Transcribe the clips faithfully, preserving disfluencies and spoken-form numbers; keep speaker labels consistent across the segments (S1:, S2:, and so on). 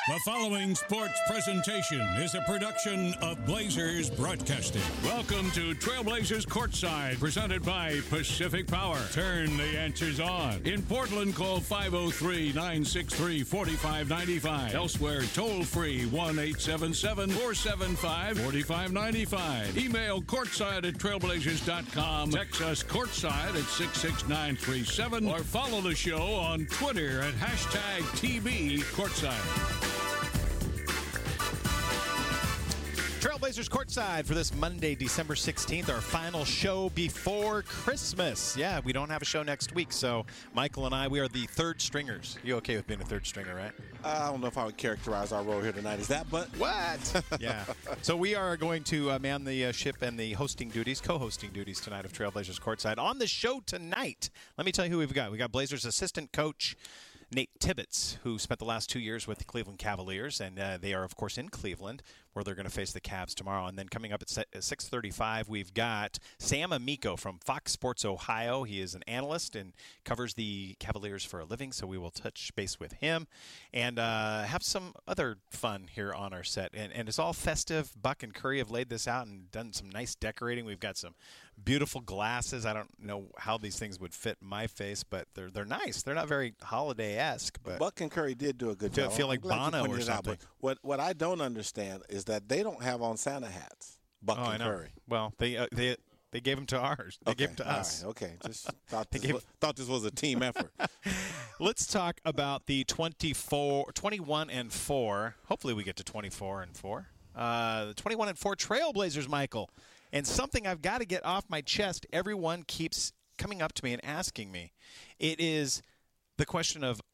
S1: The following sports presentation is a production of Blazers Broadcasting. Welcome to Trailblazers Courtside, presented by Pacific Power. Turn the answers on. In Portland, call five oh three, nine six three, four five nine five. Elsewhere, toll free one eight seven seven, four seven five, four five nine five. Email courtside at trailblazers dot com. Text us courtside at six six nine three seven or follow the show on Twitter at hashtag T B Courtside.
S2: Trailblazers Courtside for this Monday, December sixteenth, our final show before Christmas. Yeah, we don't have a show next week, so Michael and I, we are the third stringers. You okay with being a third stringer, right?
S3: I don't know if I would characterize our role here tonight as that, but
S2: what? Yeah. So we are going to uh, man the uh, ship and the hosting duties, co-hosting duties tonight of Trailblazers Courtside. On the show tonight, let me tell you who we've got. We got Blazers assistant coach Nate Tibbetts, who spent the last two years with the Cleveland Cavaliers, and uh, they are, of course, in Cleveland, where they're going to face the Cavs tomorrow. And then coming up at six thirty-five, we've got Sam Amico from Fox Sports Ohio. He is an analyst and covers the Cavaliers for a living, so we will touch base with him and uh, have some other fun here on our set. And, and it's all festive. Buck and Curry have laid this out and done some nice decorating. We've got some beautiful glasses. I don't know how these things would fit my face, but they're they're nice. They're not very holiday-esque. But
S3: Buck and Curry did do a good
S2: feel,
S3: job.
S2: feel like Bono or something.
S3: Out, what what I don't understand is that they don't have on Santa hats. Buck
S2: oh,
S3: and
S2: I know.
S3: Curry.
S2: Well, they uh, they they gave them to ours. They
S3: okay.
S2: gave them to
S3: All
S2: us.
S3: Right. Okay, just thought this,
S2: gave...
S3: was, thought this was a team effort.
S2: Let's talk about the twenty-four, twenty-one and four. Hopefully, we get to twenty-four and four. Uh, the twenty-one and four Trailblazers, Michael. And something I've got to get off my chest. Everyone keeps coming up to me and asking me. It is the question of,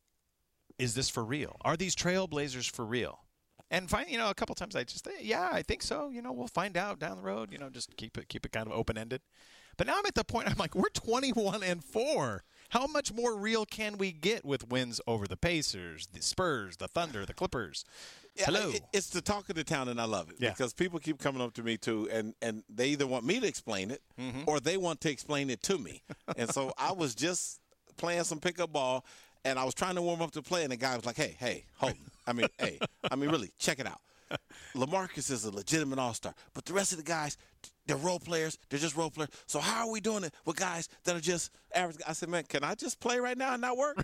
S2: is this for real? Are these Trailblazers for real? And find, you know, a couple times I just, yeah, I think so. You know, we'll find out down the road. You know, just keep it, keep it kind of open ended. But now I'm at the point. I'm like, we're twenty-one and four. How much more real can we get with wins over the Pacers, the Spurs, the Thunder, the Clippers?
S3: Yeah,
S2: Hello.
S3: It, it's the talk of the town, and I love it
S2: yeah.
S3: because people keep coming up to me too, and and they either want me to explain it mm-hmm. or they want to explain it to me. And so I was just playing some pickup ball. And I was trying to warm up to play, and the guy was like, hey, hey, hold on. I mean, hey, I mean, really, check it out. LaMarcus is a legitimate all-star, but the rest of the guys, they're role players. They're just role players. So how are we doing it with guys that are just average? I said, man, can I just play right now and not work?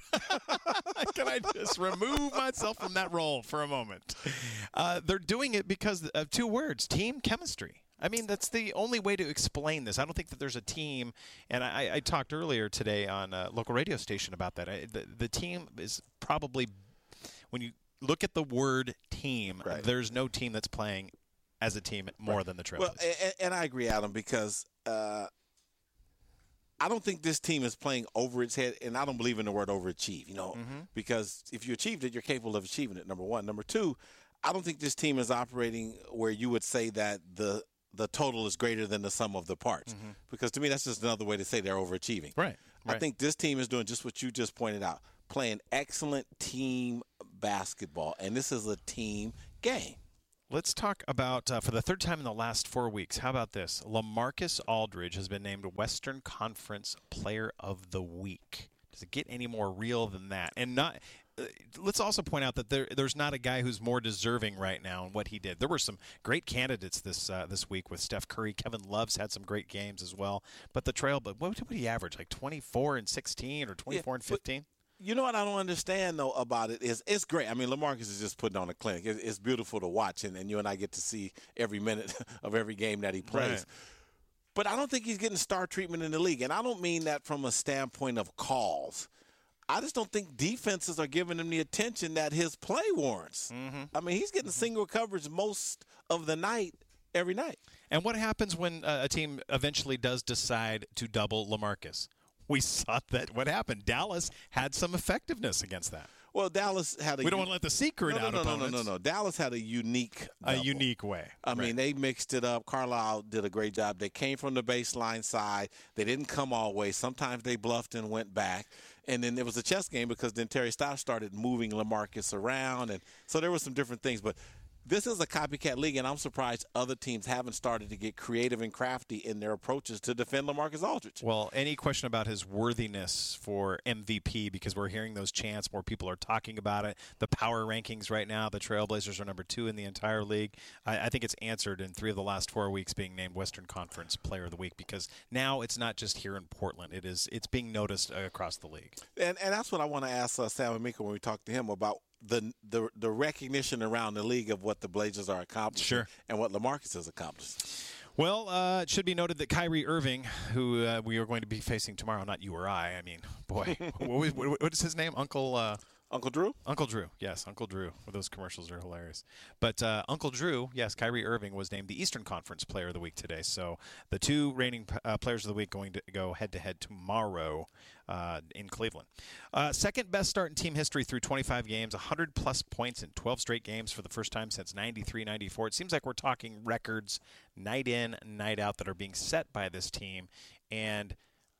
S2: Can I just remove myself from that role for a moment? Uh, they're doing it because of two words, team chemistry. I mean, that's the only way to explain this. I don't think that there's a team, and I, I talked earlier today on a local radio station about that. I, the, the team is probably, when you look at the word team,
S3: right.
S2: there's no team that's playing as a team more right. than the Trailblazers.
S3: Well, and, and I agree, Adam, because uh, I don't think this team is playing over its head, and I don't believe in the word overachieve, you know, mm-hmm. because if you achieved it, you're capable of achieving it, number one. Number two, I don't think this team is operating where you would say that the – the total is greater than the sum of the parts. Mm-hmm. Because to me, that's just another way to say they're overachieving.
S2: Right, right.
S3: I think this team is doing just what you just pointed out, playing excellent team basketball, and this is a team game.
S2: Let's talk about, uh, for the third time in the last four weeks, how about this? LaMarcus Aldridge has been named Western Conference Player of the Week. Does it get any more real than that? And not... Let's also point out that there, there's not a guy who's more deserving right now in what he did. There were some great candidates this uh, this week with Steph Curry. Kevin Love's had some great games as well. But the trail, but what did he average? Like twenty-four and sixteen or twenty-four yeah, and fifteen?
S3: You know what I don't understand, though, about it is it's great. I mean, LaMarcus is just putting on a clinic. It's beautiful to watch, and, and you and I get to see every minute of every game that he plays. Right. But I don't think he's getting star treatment in the league, and I don't mean that from a standpoint of calls. I just don't think defenses are giving him the attention that his play warrants. Mm-hmm. I mean, he's getting single coverage most of the night, every night.
S2: And what happens when uh, a team eventually does decide to double LaMarcus? We saw that what happened. Dallas had some effectiveness against that.
S3: Well, Dallas had a.
S2: We don't want to let the secret
S3: no, no,
S2: out.
S3: No, no,
S2: opponents.
S3: no, no, no. Dallas had a unique.
S2: A
S3: double.
S2: unique way.
S3: I
S2: right.
S3: mean, they mixed it up. Carlisle did a great job. They came from the baseline side. They didn't come all the way. Sometimes they bluffed and went back. And then it was a chess game because then Terry Stotts started moving LaMarcus around, and so there were some different things. But this is a copycat league, and I'm surprised other teams haven't started to get creative and crafty in their approaches to defend LaMarcus Aldridge.
S2: Well, any question about his worthiness for M V P, because we're hearing those chants, more people are talking about it. The power rankings right now, the Trailblazers are number two in the entire league. I, I think it's answered in three of the last four weeks being named Western Conference Player of the Week, because now it's not just here in Portland. It is, it's being noticed uh, across the league.
S3: And, and that's what I want to ask uh, Sam Amico when we talk to him about the, the the recognition around the league of what the Blazers are accomplishing
S2: sure.
S3: and what LaMarcus has accomplished.
S2: Well, uh, it should be noted that Kyrie Irving, who uh, we are going to be facing tomorrow, not you or I, I mean, boy, what, what, what is his name? Uncle uh,
S3: Uncle Drew?
S2: Uncle Drew, yes, Uncle Drew. Well, those commercials are hilarious. But uh, Uncle Drew, yes, Kyrie Irving was named the Eastern Conference Player of the Week today. So the two reigning uh, Players of the Week going to go head-to-head tomorrow uh, in Cleveland. Uh, second best start in team history through twenty-five games, one hundred plus points in twelve straight games for the first time since ninety-three ninety-four. It seems like we're talking records night in, night out that are being set by this team. And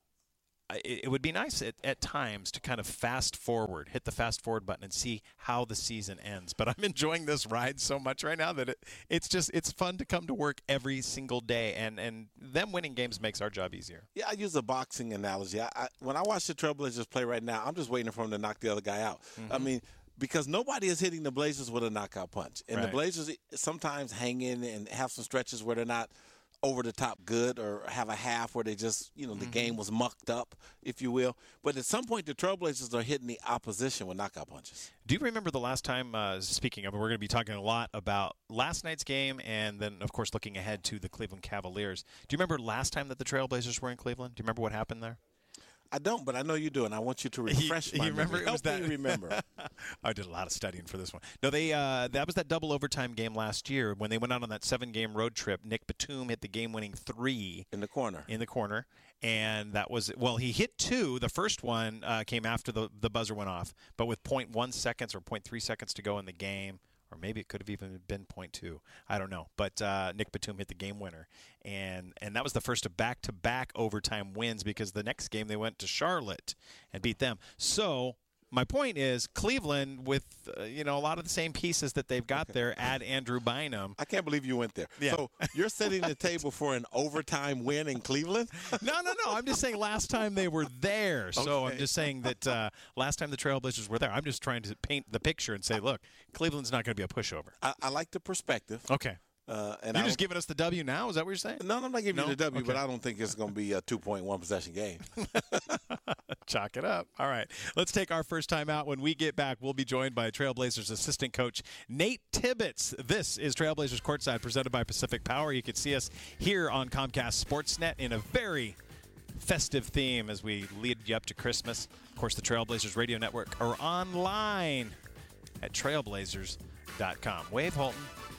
S2: it would be nice at, at times to kind of fast forward, hit the fast forward button and see how the season ends. But I'm enjoying this ride so much right now that it, it's just, it's fun to come to work every single day. And, and them winning games makes our job easier.
S3: Yeah, I use a boxing analogy. I, I, when I watch the Trailblazers play right now, I'm just waiting for them to knock the other guy out. Mm-hmm. I mean, because nobody is hitting the Blazers with a knockout punch. And right. the Blazers sometimes hang in and have some stretches where they're not over the top good, or have a half where they just, you know, the mm-hmm. game was mucked up, if you will. But at some point, the Trailblazers are hitting the opposition with knockout punches.
S2: Do you remember the last time, uh, speaking of, we're going to be talking a lot about last night's game and then, of course, looking ahead to the Cleveland Cavaliers. Do you remember last time that the Trailblazers were in Cleveland? Do you remember what happened there?
S3: I don't, but I know you do, and I want you to refresh
S2: he,
S3: my
S2: he remember
S3: memory.
S2: It was
S3: Help
S2: that,
S3: me remember.
S2: I did a lot of studying for this one. No, they uh, that was that double overtime game last year when they went out on that seven-game road trip. Nick Batum hit the game-winning three
S3: in the corner.
S2: In the corner, and that was well. He hit two. The first one uh, came after the the buzzer went off, but with point one seconds or point three seconds to go in the game. Or maybe it could have even been point two. I don't know. But uh, Nick Batum hit the game winner. And and that was the first of back-to-back overtime wins, because the next game they went to Charlotte and beat them. So my point is Cleveland, with uh, you know a lot of the same pieces that they've got okay. there, add Andrew Bynum.
S3: I can't believe you went there.
S2: Yeah.
S3: So you're setting the table for an overtime win in Cleveland?
S2: No, no, no. I'm just saying last time they were there. So okay. I'm just saying that uh, last time the Trailblazers were there. I'm just trying to paint the picture and say, look, Cleveland's not going to be a pushover.
S3: I, I like the perspective.
S2: Okay.
S3: Uh, and
S2: you're just giving us the W now? Is that what you're saying?
S3: No, I'm not giving
S2: no?
S3: you the W,
S2: okay.
S3: but I don't think it's going to be a two-point one possession game.
S2: Chalk it up. All right. Let's take our first time out. When we get back, we'll be joined by Trailblazers assistant coach Nate Tibbetts. This is Trailblazers Courtside, presented by Pacific Power. You can see us here on Comcast Sportsnet in a very festive theme as we lead you up to Christmas. Of course, the Trailblazers Radio Network are online at trailblazers dot com. Wade Holton.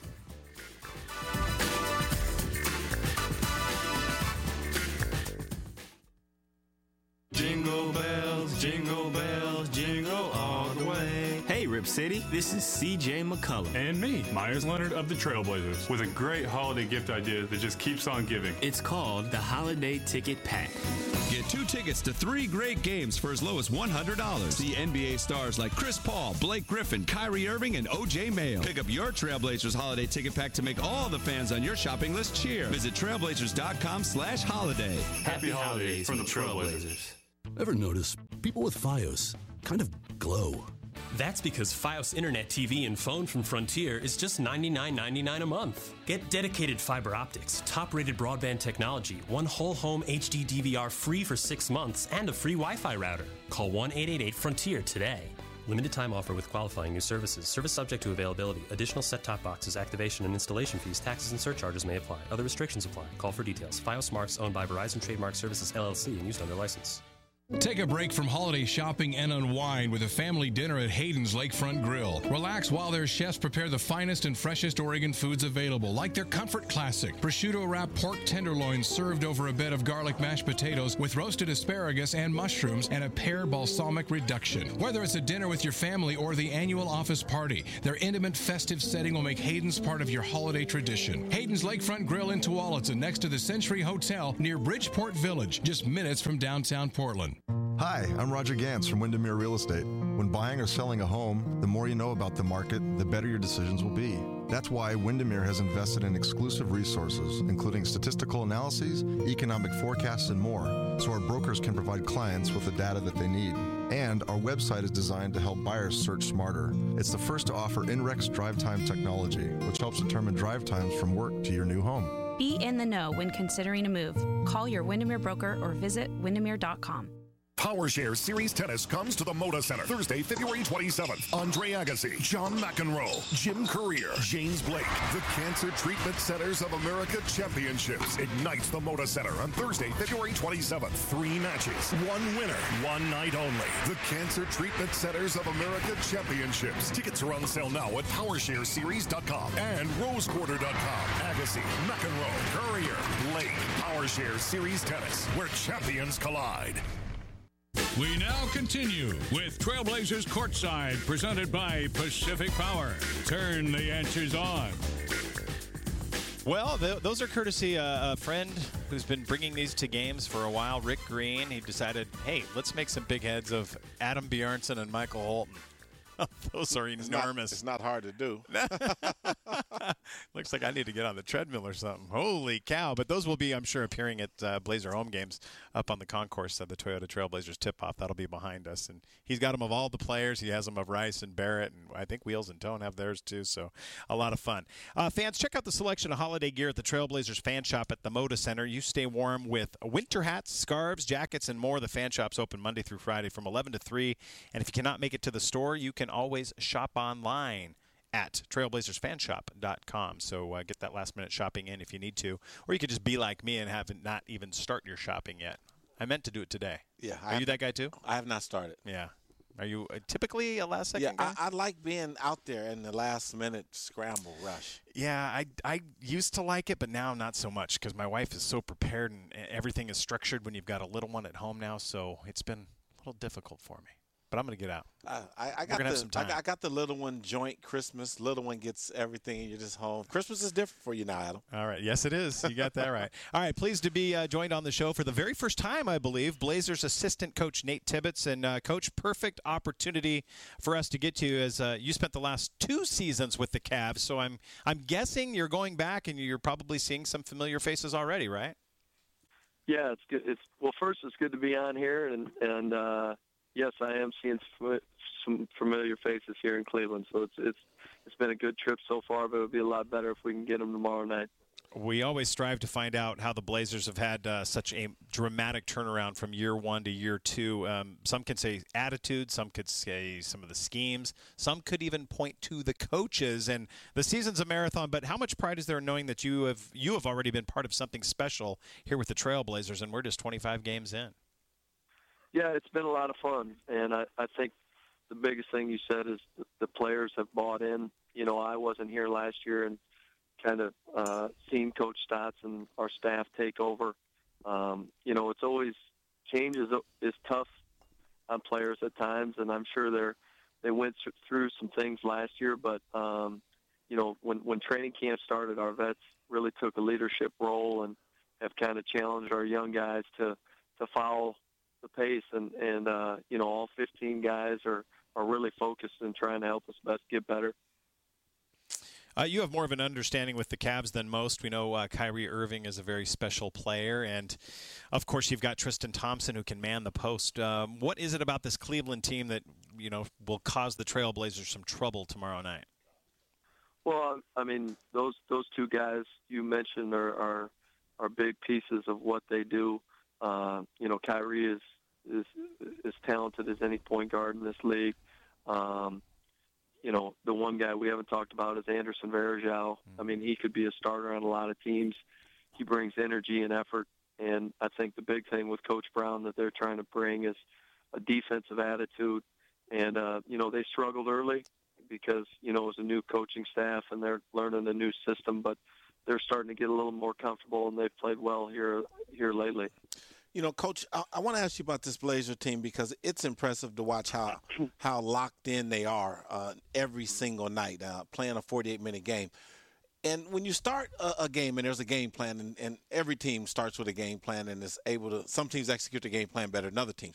S4: Jingle bells, jingle bells, jingle all the way.
S5: Hey, Rip City, this is C J McCullum.
S6: And me, Myers Leonard of the Trailblazers, with a great holiday gift idea that just keeps on giving.
S5: It's called the Holiday Ticket Pack.
S7: Get two tickets to three great games for as low as one hundred dollars. See N B A stars like Chris Paul, Blake Griffin, Kyrie Irving, and O J Mayo. Pick up your Trailblazers Holiday Ticket Pack to make all the fans on your shopping list cheer. Visit trailblazers dot com slash holiday.
S6: Happy holidays from the Trailblazers.
S8: Ever notice people with Fios kind of glow?
S9: That's because Fios Internet T V and phone from Frontier is just ninety-nine ninety-nine a month. Get dedicated fiber optics, top-rated broadband technology, one whole home H D D V R free for six months, and a free Wi-Fi router. Call one eight eight eight Frontier today. Limited time offer with qualifying new services. Service subject to availability. Additional set-top boxes, activation, and installation fees, taxes, and surcharges may apply. Other restrictions apply. Call for details. Fios Marks, owned by Verizon Trademark Services, L L C, and used under license.
S10: Take a break from holiday shopping and unwind with a family dinner at Hayden's Lakefront Grill. Relax while their chefs prepare the finest and freshest Oregon foods available, like their Comfort Classic, prosciutto-wrapped pork tenderloin served over a bed of garlic mashed potatoes with roasted asparagus and mushrooms and a pear balsamic reduction. Whether it's a dinner with your family or the annual office party, their intimate festive setting will make Hayden's part of your holiday tradition. Hayden's Lakefront Grill in Tualatin, next to the Century Hotel near Bridgeport Village, just minutes from downtown Portland.
S11: Hi, I'm Roger Gantz from Windermere Real Estate. When buying or selling a home, the more you know about the market, the better your decisions will be. That's why Windermere has invested in exclusive resources, including statistical analyses, economic forecasts, and more, so our brokers can provide clients with the data that they need. And our website is designed to help buyers search smarter. It's the first to offer INREX drive time technology, which helps determine drive times from work to your new home.
S12: Be in the know when considering a move. Call your Windermere broker or visit windermere dot com.
S13: PowerShare Series Tennis comes to the Moda Center Thursday, February twenty-seventh. Andre Agassi, John McEnroe, Jim Courier, James Blake. The Cancer Treatment Centers of America Championships ignites the Moda Center on Thursday, February twenty-seventh. Three matches, one winner, one night only. The Cancer Treatment Centers of America Championships. Tickets are on sale now at power share series dot com and rose quarter dot com. Agassi, McEnroe, Courier, Blake. PowerShare Series Tennis, where champions collide.
S1: We now continue with Trailblazers Courtside, presented by Pacific Power. Turn the answers on.
S2: Well, th- those are courtesy uh, a friend who's been bringing these to games for a while, Rick Green. He decided, hey, let's make some big heads of Adam Bjornson and Michael Holton. Those are
S3: it's
S2: enormous.
S3: Not, it's not hard to do.
S2: Looks like I need to get on the treadmill or something. Holy cow. But those will be, I'm sure, appearing at uh, Blazer home games up on the concourse of the Toyota Trailblazers tip-off. That'll be behind us. And he's got them of all the players. He has them of Rice and Barrett, and I think Wheels and Tone have theirs too, so a lot of fun. Uh, fans, check out the selection of holiday gear at the Trailblazers Fan Shop at the Moda Center. You stay warm with winter hats, scarves, jackets, and more. The Fan Shop's open Monday through Friday from eleven to three. And if you cannot make it to the store, you can always shop online at trailblazers fan shop dot com. So uh, get that last-minute shopping in if you need to. Or you could just be like me and have not even start your shopping yet. I meant to do it today.
S3: Yeah,
S2: Are
S3: I,
S2: you that guy too?
S3: I have not started.
S2: Yeah. Are you uh, typically a last-second
S3: yeah,
S2: guy?
S3: I, I like being out there in the last-minute scramble rush.
S2: Yeah, I, I used to like it, but now not so much because my wife is so prepared and everything is structured when you've got a little one at home now. So it's been a little difficult for me. But I'm going to get out.
S3: Uh, I, I, got
S2: We're gonna
S3: the,
S2: have some time.
S3: I, got, I got the little one joint Christmas. Little one gets everything, and you're just home. Christmas is different for you now, Adam.
S2: All right. Yes, it is. You got that right. All right. Pleased to be uh, joined on the show for the very first time, I believe, Blazers assistant coach Nate Tibbetts. And, uh, Coach, perfect opportunity for us to get to you as uh, you spent the last two seasons with the Cavs. So I'm I'm guessing you're going back and you're probably seeing some familiar faces already, right?
S14: Yeah, it's good. It's well, first, it's good to be on here, and and uh, yes, I am seeing some, some familiar faces here in Cleveland. So it's it's it's been a good trip so far, but it'll be a lot better if we can get them tomorrow night.
S2: We always strive to find out how the Blazers have had uh, such a dramatic turnaround from year one to year two. Um, some could say attitude, some could say some of the schemes, some could even point to the coaches. And the season's a marathon, but how much pride is there in knowing that you have you have already been part of something special here with the Trailblazers, and we're just twenty-five games in?
S14: Yeah, it's been a lot of fun, and I, I think the biggest thing you said is the players have bought in. You know, I wasn't here last year, and kind of uh, seen Coach Stotts and our staff take over. Um, you know, it's always change is, is tough on players at times, and I'm sure they're they went through some things last year. But um, you know, when when training camp started, our vets really took a leadership role and have kind of challenged our young guys to to follow the pace. And and uh, you know, all fifteen guys are are really focused and trying to help us best get better.
S2: Uh, you have more of an understanding with the Cavs than most. We know uh, Kyrie Irving is a very special player, and of course you've got Tristan Thompson who can man the post. Um, what is it about this Cleveland team that you know will cause the Trailblazers some trouble tomorrow night?
S14: Well, I mean those those two guys you mentioned are are, are big pieces of what they do. Uh, you know, Kyrie is is as talented as any point guard in this league. Um, You know, the one guy we haven't talked about is Anderson Varejao. I mean, he could be a starter on a lot of teams. He brings energy and effort. And I think the big thing with Coach Brown that they're trying to bring is a defensive attitude. And, uh, you know, they struggled early because, you know, it was a new coaching staff and they're learning a new system. But they're starting to get a little more comfortable, and they've played well here here lately.
S3: You know, Coach, I, I want to ask you about this Blazer team because it's impressive to watch how how locked in they are uh, every single night, uh, playing a forty-eight minute game. And when you start a, a game and there's a game plan, and, and every team starts with a game plan and is able to – some teams execute the game plan better than other teams.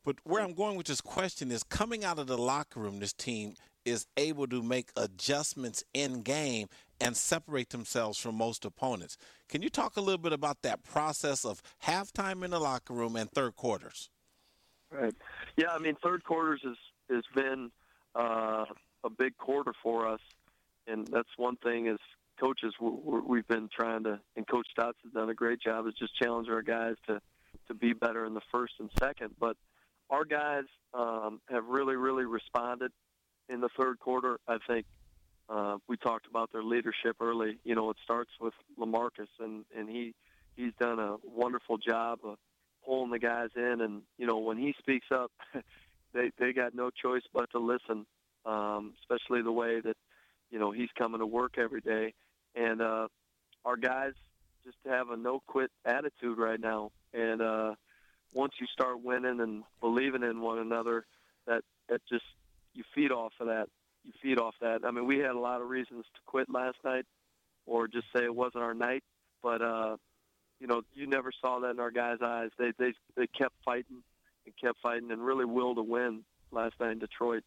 S3: But where I'm going with this question is coming out of the locker room, this team is able to make adjustments in game and separate themselves from most opponents. Can you talk a little bit about that process of halftime in the locker room and third quarters?
S14: Right. Yeah, I mean, third quarters has, has been uh, a big quarter for us, and that's one thing as coaches we're, we've been trying to, and Coach Stotts has done a great job, is just challenge our guys to, to be better in the first and second. But our guys um, have really, really responded in the third quarter. I think uh, we talked about their leadership early. You know, it starts with LaMarcus, and, and he he's done a wonderful job of pulling the guys in. And, you know, when he speaks up, they, they got no choice but to listen, um, especially the way that, you know, he's coming to work every day. And uh, our guys just have a no-quit attitude right now. And uh, once you start winning and believing in one another, that, that just you feed off of that. You feed off that. I mean, we had a lot of reasons to quit last night or just say it wasn't our night. But, uh, you know, you never saw that in our guys' eyes. They they they kept fighting and kept fighting and really willed to win last night in Detroit.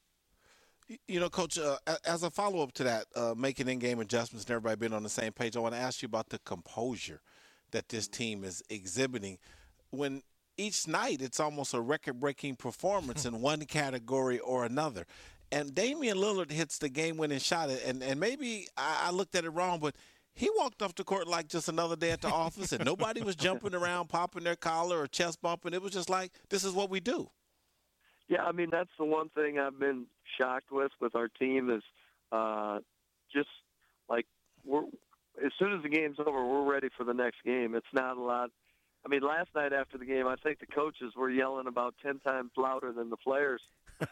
S3: You know, Coach, uh, as a follow-up to that, uh, making in-game adjustments and everybody being on the same page, I want to ask you about the composure that this team is exhibiting. When each night it's almost a record-breaking performance in one category or another. And Damian Lillard hits the game-winning shot, and, and maybe I, I looked at it wrong, but he walked off the court like just another day at the office, and nobody was jumping around, popping their collar or chest bumping. It was just like, this is what we do.
S14: Yeah, I mean, that's the one thing I've been shocked with with our team is uh, just like we're as soon as the game's over, we're ready for the next game. It's not a lot. I mean, last night after the game, I think the coaches were yelling about ten times louder than the players.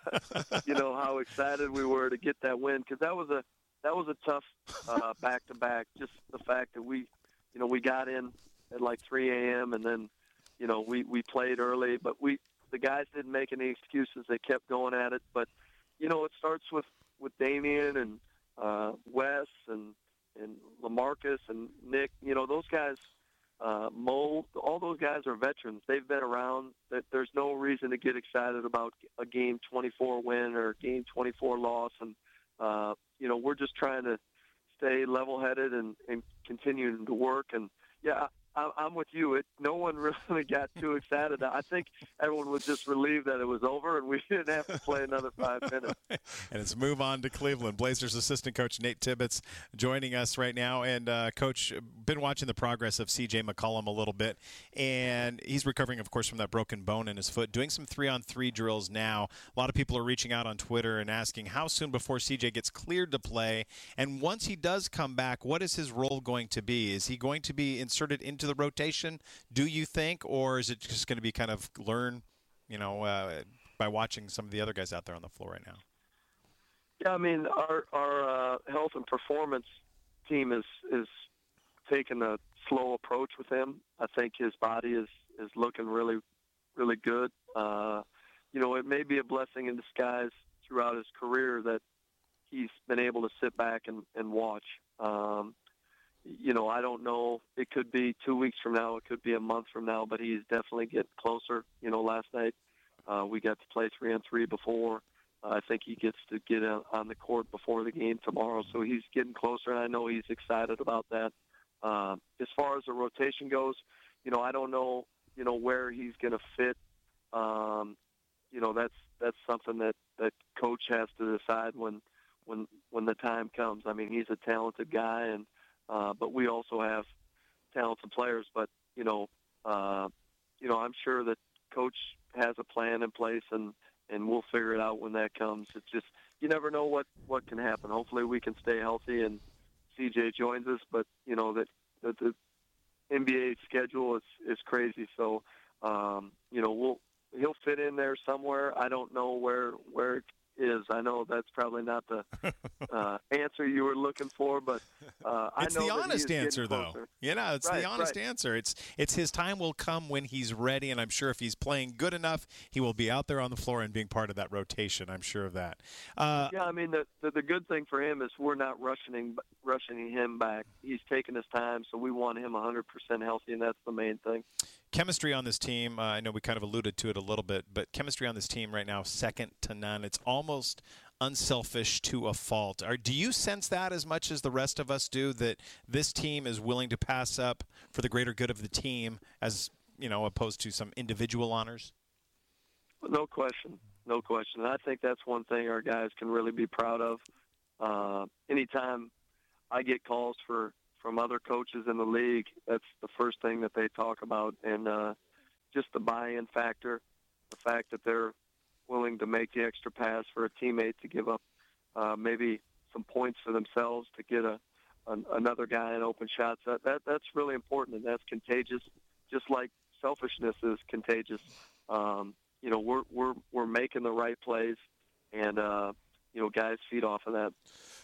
S14: You know how excited we were to get that win, because that was a that was a tough uh, back-to-back. Just the fact that we, you know, we got in at like three a.m. and then, you know, we we played early, but we. The guys didn't make any excuses. They kept going at it. But, you know, it starts with, with Damian and uh, Wes and, and LaMarcus and Nick. You know, those guys, uh, Mo, all those guys are veterans. They've been around. There's no reason to get excited about a game twenty-four win or a game twenty-four loss. And, uh, you know, we're just trying to stay level-headed and, and continuing to work. And, yeah, I'm with you. It, no one really got too excited. I think everyone was just relieved that it was over and we didn't have to play another five minutes.
S2: And it's move on to Cleveland. Blazers assistant coach Nate Tibbetts joining us right now. And, uh, Coach, been watching the progress of C J McCollum a little bit. And he's recovering, of course, from that broken bone in his foot, doing some three-on-three drills now. A lot of people are reaching out on Twitter and asking how soon before C J gets cleared to play. And once he does come back, what is his role going to be? Is he going to be inserted into the rotation, do you think, or is it just going to be kind of learn, you know, uh, by watching some of the other guys out there on the floor right now?
S14: Yeah, I mean, our our uh, health and performance team is is taking a slow approach with him. I think his body is is looking really, really good. Uh, you know, it may be a blessing in disguise throughout his career that he's been able to sit back and, and watch. Um, You know, I don't know. It could be two weeks from now. It could be a month from now. But he's definitely getting closer. You know, last night uh, we got to play three on three before. Uh, I think he gets to get on the court before the game tomorrow. So he's getting closer, and I know he's excited about that. Uh, as far as the rotation goes, you know, I don't know, you know, where he's going to fit. Um, you know, that's that's something that, that coach has to decide when when when the time comes. I mean, he's a talented guy, and Uh, but we also have talented players. But, you know, uh, you know, I'm sure that Coach has a plan in place, and, and we'll figure it out when that comes. It's just you never know what, what can happen. Hopefully we can stay healthy and C J joins us. But, you know, that, that the N B A schedule is, is crazy. So, um, you know, we'll he'll fit in there somewhere. I don't know where where is. I know that's probably not the uh, answer you were looking for, but uh, I
S2: it's
S14: know
S2: the
S14: that
S2: honest answer, though. You know, it's
S14: right,
S2: the honest
S14: right.
S2: answer. It's it's his time will come when he's ready, and I'm sure if he's playing good enough, he will be out there on the floor and being part of that rotation. I'm sure of that. Uh,
S14: yeah, I mean, the, the the good thing for him is we're not rushing rushing him back. He's taking his time, so we want him one hundred percent healthy, and that's the main thing.
S2: chemistry on this team, uh, I know we kind of alluded to it a little bit, but chemistry on this team right now, second to none. It's almost unselfish to a fault. Are, do you sense that as much as the rest of us do, that this team is willing to pass up for the greater good of the team as, you know, opposed to some individual honors?
S14: No question. No question. And I think that's one thing our guys can really be proud of. Uh, anytime I get calls for, from other coaches in the league, that's the first thing that they talk about. And uh, just the buy-in factor, the fact that they're willing to make the extra pass for a teammate to give up uh, maybe some points for themselves to get a an, another guy in open shots. That, that that's really important, and that's contagious. Just like selfishness is contagious. Um, you know, we're we're we're making the right plays, and uh, you know, guys feed off of that.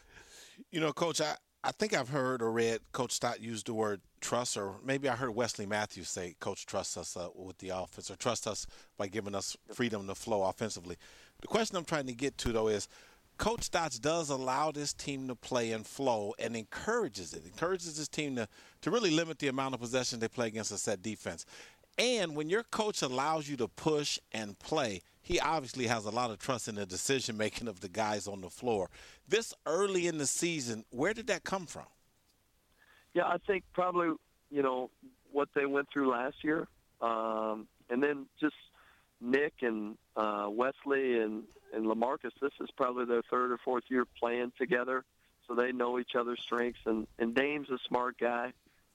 S3: You know, Coach, I, I think I've heard or read Coach Stott use the word trust, or maybe I heard Wesley Matthews say, Coach, trust us uh, with the offense, or trust us by giving us freedom to flow offensively. The question I'm trying to get to, though, is Coach Stotts does allow this team to play and flow and encourages it, encourages this team to, to really limit the amount of possession they play against a set defense. And when your coach allows you to push and play, he obviously has a lot of trust in the decision-making of the guys on the floor. This early in the season, where did that come from?
S14: Yeah, I think probably, you know, what they went through last year. Um, and then just Nick and uh, Wesley and, and LaMarcus, this is probably their third or fourth year playing together, so they know each other's strengths. And, and Dame's a smart guy.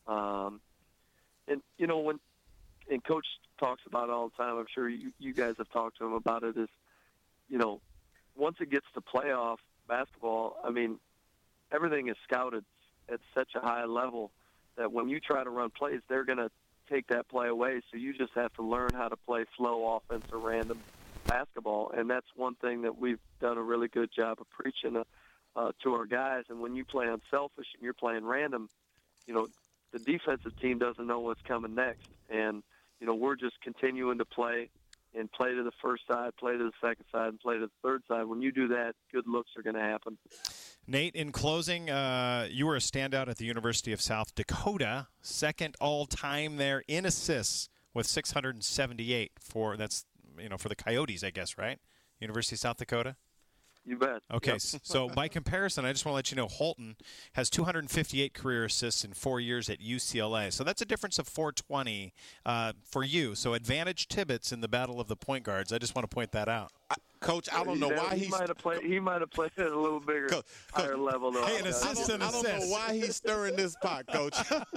S14: Um, and, you know, when and Coach talks about it all the time, I'm sure you, you guys have talked to him about it, is, you know, once it gets to playoff basketball, I mean, everything is scouted at such a high level that when you try to run plays, they're going to take that play away. So you just have to learn how to play flow offense or random basketball. And that's one thing that we've done a really good job of preaching uh, uh, to our guys. And when you play unselfish and you're playing random, you know, the defensive team doesn't know what's coming next. And, you know, we're just continuing to play and play to the first side, play to the second side, and play to the third side. When you do that, good looks are going to happen.
S2: Nate, in closing, uh, you were a standout at the University of South Dakota, second all-time there in assists with six hundred seventy-eight for that's you know for the Coyotes, I guess, right? University of South Dakota.
S14: You bet.
S2: Okay,
S14: Yep.
S2: So by comparison, I just want to let you know Holton has two hundred fifty-eight career assists in four years at U C L A. So that's a difference of four twenty uh, for you. So advantage Tibbetts in the battle of the point guards. I just want to point that out.
S3: I, Coach, I don't know why
S14: he
S3: he's
S14: might have played. He might have played at a little bigger,
S3: Coach,
S14: higher
S3: Coach,
S14: level. Though.
S2: Hey, an assist and
S3: I don't
S2: assist.
S3: know why he's stirring this pot, Coach.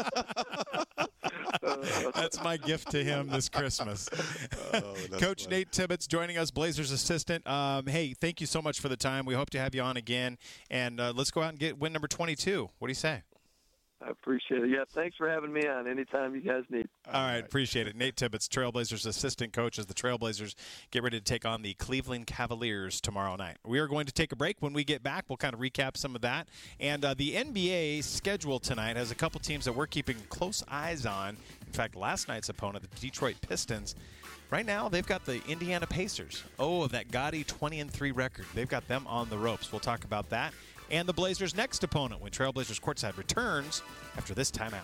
S2: That's my gift to him this Christmas.
S3: Oh,
S2: Coach
S3: funny.
S2: Nate Tibbetts joining us, Blazers assistant. Um, hey, thank you so much for the time. We hope to have you on again. And uh, let's go out and get win number twenty-two. What do you say?
S14: I appreciate it. Yeah, thanks for having me on anytime you guys need.
S2: All right, appreciate it. Nate Tibbetts, Trailblazers assistant coach, as the Trailblazers get ready to take on the Cleveland Cavaliers tomorrow night. We are going to take a break. When we get back, we'll kind of recap some of that. And uh, the N B A schedule tonight has a couple teams that we're keeping close eyes on. In fact, last night's opponent, the Detroit Pistons, right now they've got the Indiana Pacers. Oh, that gaudy twenty and three record. They've got them on the ropes. We'll talk about that. And the Blazers' next opponent when Trailblazers Courtside returns after this timeout.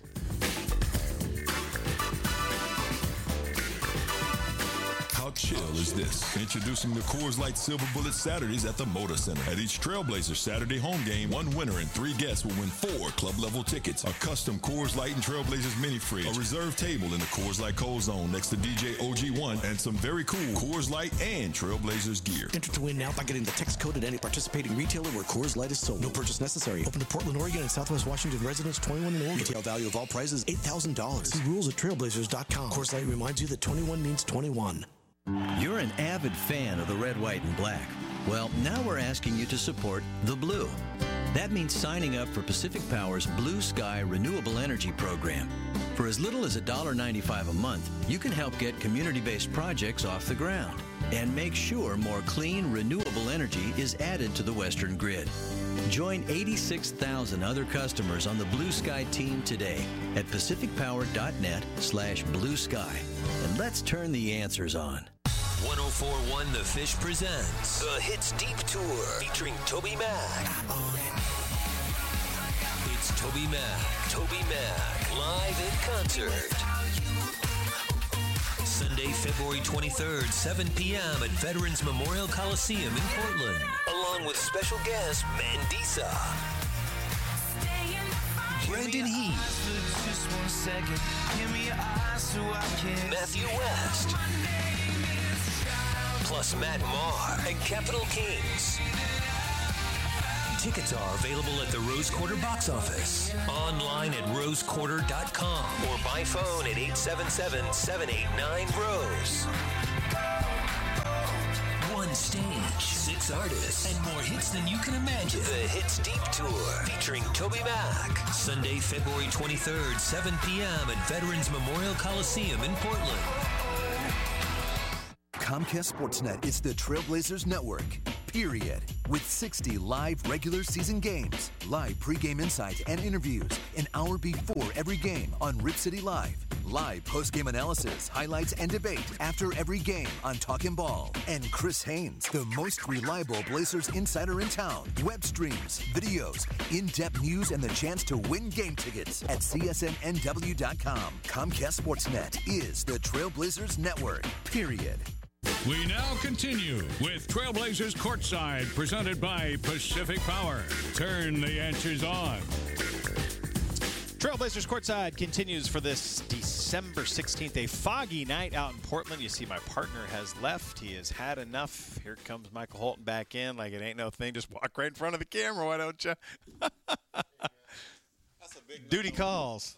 S15: How chill is this? Introducing the Coors Light Silver Bullet Saturdays at the Moda Center. At each Trailblazers Saturday home game, one winner and three guests will win four club-level tickets, a custom Coors Light and Trailblazers mini fridge, a reserved table in the Coors Light Cold Zone next to D J O G one, and some very cool Coors Light and Trailblazers gear.
S8: Enter to win now by getting the text code at any participating retailer where Coors Light is sold. No purchase necessary. Open to Portland, Oregon, and Southwest Washington residents twenty-one and older. Retail value of all prizes eight thousand dollars. See rules at trailblazers dot com. Coors Light reminds you that twenty-one means twenty-one.
S16: You're an avid fan of the red, white, and black. Well, now we're asking you to support the blue. That means signing up for Pacific Power's Blue Sky Renewable Energy Program. For as little as one dollar and ninety-five cents a month, you can help get community-based projects off the ground and make sure more clean, renewable energy is added to the Western grid. Join eighty-six thousand other customers on the Blue Sky team today at pacificpower.net slash blue sky. And let's turn the answers on.
S17: one oh four point one The Fish presents The Hits Deep Tour featuring Toby Mac. It's Toby Mac, Toby Mac, live in concert. Sunday, February twenty-third, seven p.m. at Veterans Memorial Coliseum in Portland, along with special guest Mandisa, Brandon Heath, Matthew West, plus Matt Maher and Capital Kings. Tickets are available at the Rose Quarter box office, online at rose quarter dot com, or by phone at eight seven seven, seven eight nine, ROSE. One stage, six artists, and more hits than you can imagine. The Hits Deep Tour, featuring Toby Mac. Sunday, February twenty-third, seven p.m. at Veterans Memorial Coliseum in Portland.
S18: Comcast Sportsnet is the Trailblazers network, period. With sixty live regular season games, live pregame insights and interviews, an hour before every game on Rip City Live, live postgame analysis, highlights, and debate after every game on Talkin' Ball, and Chris Haynes, the most reliable Blazers insider in town. Web streams, videos, in-depth news, and the chance to win game tickets at C S N N W dot com. Comcast Sportsnet is the Trailblazers network, period.
S1: We now continue with Trailblazers Courtside, presented by Pacific Power. Turn the answers on.
S2: Trailblazers Courtside continues for this December sixteenth, a foggy night out in Portland. You see my partner has left. He has had enough. Here comes Michael Holton back in like it ain't no thing. Just walk right in front of the camera, why don't you?
S3: That's a big
S2: Duty
S3: no-no.
S2: calls.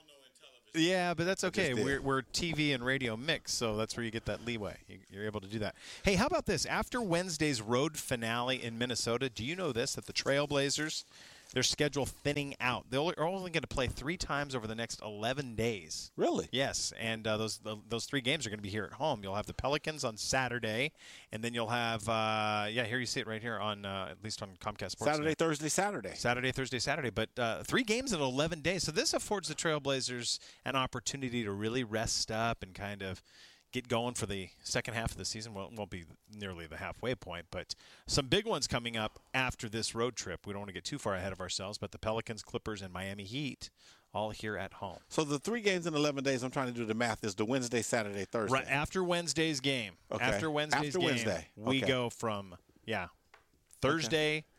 S2: Yeah, but that's okay. We're, we're T V and radio mixed, so that's where you get that leeway. You, you're able to do that. Hey, how about this? After Wednesday's road finale in Minnesota, do you know this, that the Trailblazers, their schedule thinning out. They're only going to play three times over the next eleven days.
S3: Really?
S2: Yes, and uh, those the, those three games are going to be here at home. You'll have the Pelicans on Saturday, and then you'll have, uh, yeah, here you see it right here on, uh, at least on Comcast Sports.
S3: Saturday, Thursday, Saturday.
S2: Saturday, Thursday, Saturday. But uh, three games in eleven days. So this affords the Trailblazers an opportunity to really rest up and kind of get going for the second half of the season. Well, it won't be nearly the halfway point, but some big ones coming up after this road trip. We don't want to get too far ahead of ourselves, but the Pelicans, Clippers, and Miami Heat all here at home.
S3: So the three games in eleven days, I'm trying to do the math, is the Wednesday, Saturday, Thursday.
S2: Right after Wednesday's game.
S3: Okay.
S2: After Wednesday's
S3: after
S2: game,
S3: Wednesday.
S2: we
S3: okay.
S2: go from, yeah, Thursday okay.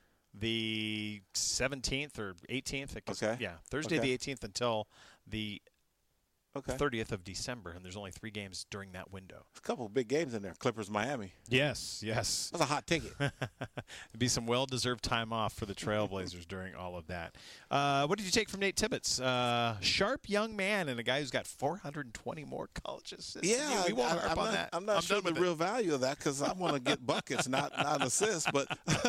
S2: the seventeenth or eighteenth.
S3: Okay.
S2: Yeah, Thursday
S3: okay.
S2: the eighteenth until the
S3: Okay.
S2: thirtieth of December, and there's only three games during that window.
S3: A couple of big games in there. Clippers, Miami.
S2: Yes, yes.
S3: That's a hot ticket.
S2: It'd be some well-deserved time off for the Trailblazers during all of that. Uh, what did you take from Nate Tibbetts? Uh, sharp young man and a guy who's got four hundred twenty more college assists.
S3: Yeah,
S2: we won't
S3: I,
S2: harp
S3: I'm
S2: on
S3: not,
S2: that.
S3: I'm not
S2: I'm
S3: sure the real value of that because I want to get buckets, not not assists. But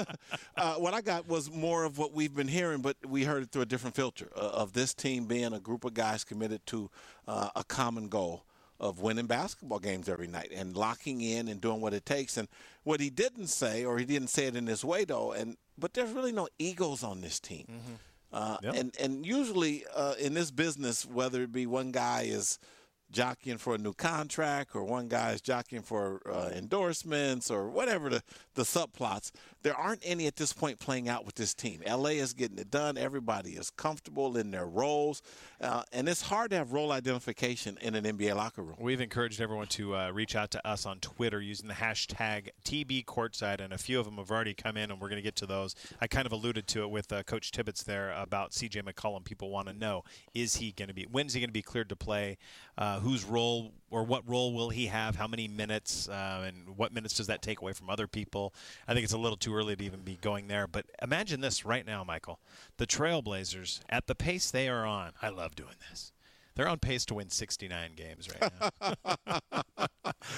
S3: uh, what I got was more of what we've been hearing, but we heard it through a different filter uh, of this team being a group of guys committed to uh, a common goal of winning basketball games every night and locking in and doing what it takes. And what he didn't say, or he didn't say it in this way, though, and but there's really no egos on this team. Mm-hmm. Uh, yep. And and usually uh, in this business, whether it be one guy is jockeying for a new contract or one guy is jockeying for uh, endorsements or whatever the, the subplots, there aren't any at this point playing out with this team. L A is getting it done. Everybody is comfortable in their roles. Uh, and it's hard to have role identification in an N B A locker room.
S2: We've encouraged everyone to uh, reach out to us on Twitter using the hashtag T B Courtside, and a few of them have already come in, and we're going to get to those. I kind of alluded to it with uh, Coach Tibbetts there about C J McCollum. People want to know, is he going to be, when's he going to be cleared to play? Uh, whose role or what role will he have? How many minutes? Uh, and what minutes does that take away from other people? I think it's a little too early to even be going there. But imagine this right now, Michael. The Trailblazers, at the pace they are on, I love doing this. They're on pace to win sixty-nine games right now.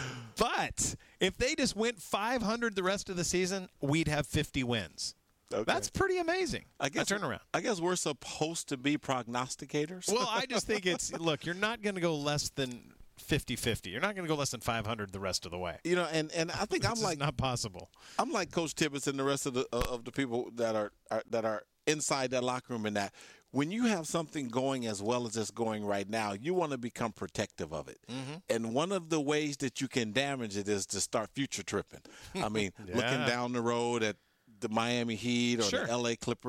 S2: But if they just went five hundred the rest of the season, we'd have fifty wins. Okay. That's pretty amazing.
S3: I guess,
S2: a turnaround.
S3: I guess we're supposed to be prognosticators.
S2: Well, I just think it's, look, you're not going to go less than fifty-fifty. You're not going to go less than five hundred the rest of the way.
S3: You know, and, and I think I'm like
S2: not possible.
S3: I'm like Coach Tibbetts and the rest of the of the people that are, are that are inside that locker room, and that when you have something going as well as it's going right now, you want to become protective of it. Mm-hmm. And one of the ways that you can damage it is to start future tripping. I mean, yeah. looking down the road at the Miami Heat or sure. the L A Clippers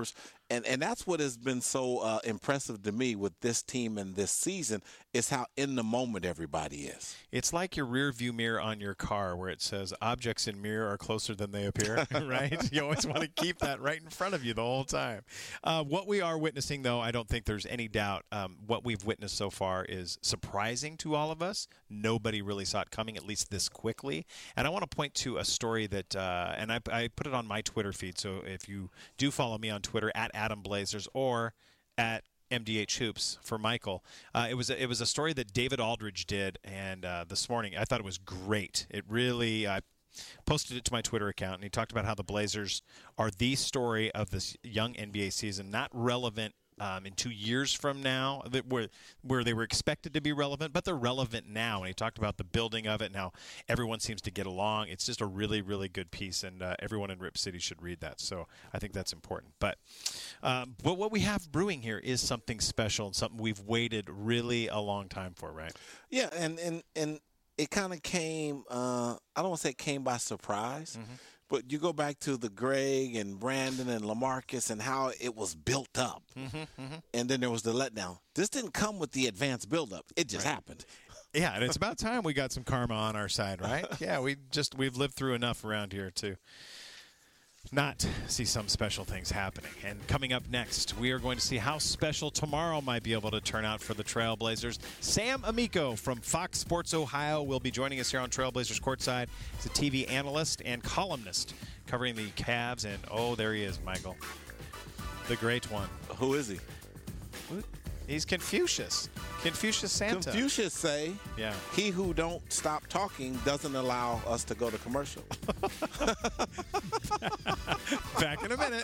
S3: And and that's what has been so uh, impressive to me with this team and this season is how in the moment everybody is.
S2: It's like your rear view mirror on your car where it says objects in mirror are closer than they appear, right? You always want to keep that right in front of you the whole time. Uh, what we are witnessing, though, I don't think there's any doubt. Um, what we've witnessed so far is surprising to all of us. Nobody really saw it coming, at least this quickly. And I want to point to a story that, uh, and I, I put it on my Twitter feed, so if you do follow me on Twitter, at Adam Blazers or at M D H Hoops for Michael. Uh, it was a, it was a story that David Aldridge did, and uh, this morning I thought it was great. It really I posted it to my Twitter account, and he talked about how the Blazers are the story of this young N B A season, not relevant um, in two years from now, where where they were expected to be relevant, but they're relevant now. And he talked about the building of it and how everyone seems to get along. It's just a really, really good piece, and uh, everyone in Rip City should read that. So I think that's important. But um, but what we have brewing here is something special and something we've waited really a long time for, right?
S3: Yeah, and and and it kind of came. Uh, I don't want to say it came by surprise. Mm-hmm. But you go back to the Greg and Brandon and LaMarcus and how it was built up. Mm-hmm, mm-hmm. And then there was the letdown. This didn't come with the advanced buildup. It just right. happened.
S2: Yeah, and it's about time we got some karma on our side, right? Yeah, we just we've lived through enough around here to not see some special things happening. And coming up next, we are going to see how special tomorrow might be able to turn out for the Trailblazers. Sam Amico from Fox Sports Ohio will be joining us here on Trailblazers Courtside. He's a T V analyst and columnist covering the Cavs. And, oh, there he is, Michael. The great one.
S3: Who is he?
S2: He's Confucius. Confucius Santa.
S3: Confucius say,
S2: yeah.
S3: He who don't stop talking doesn't allow us to go to commercial.
S2: Back in a minute.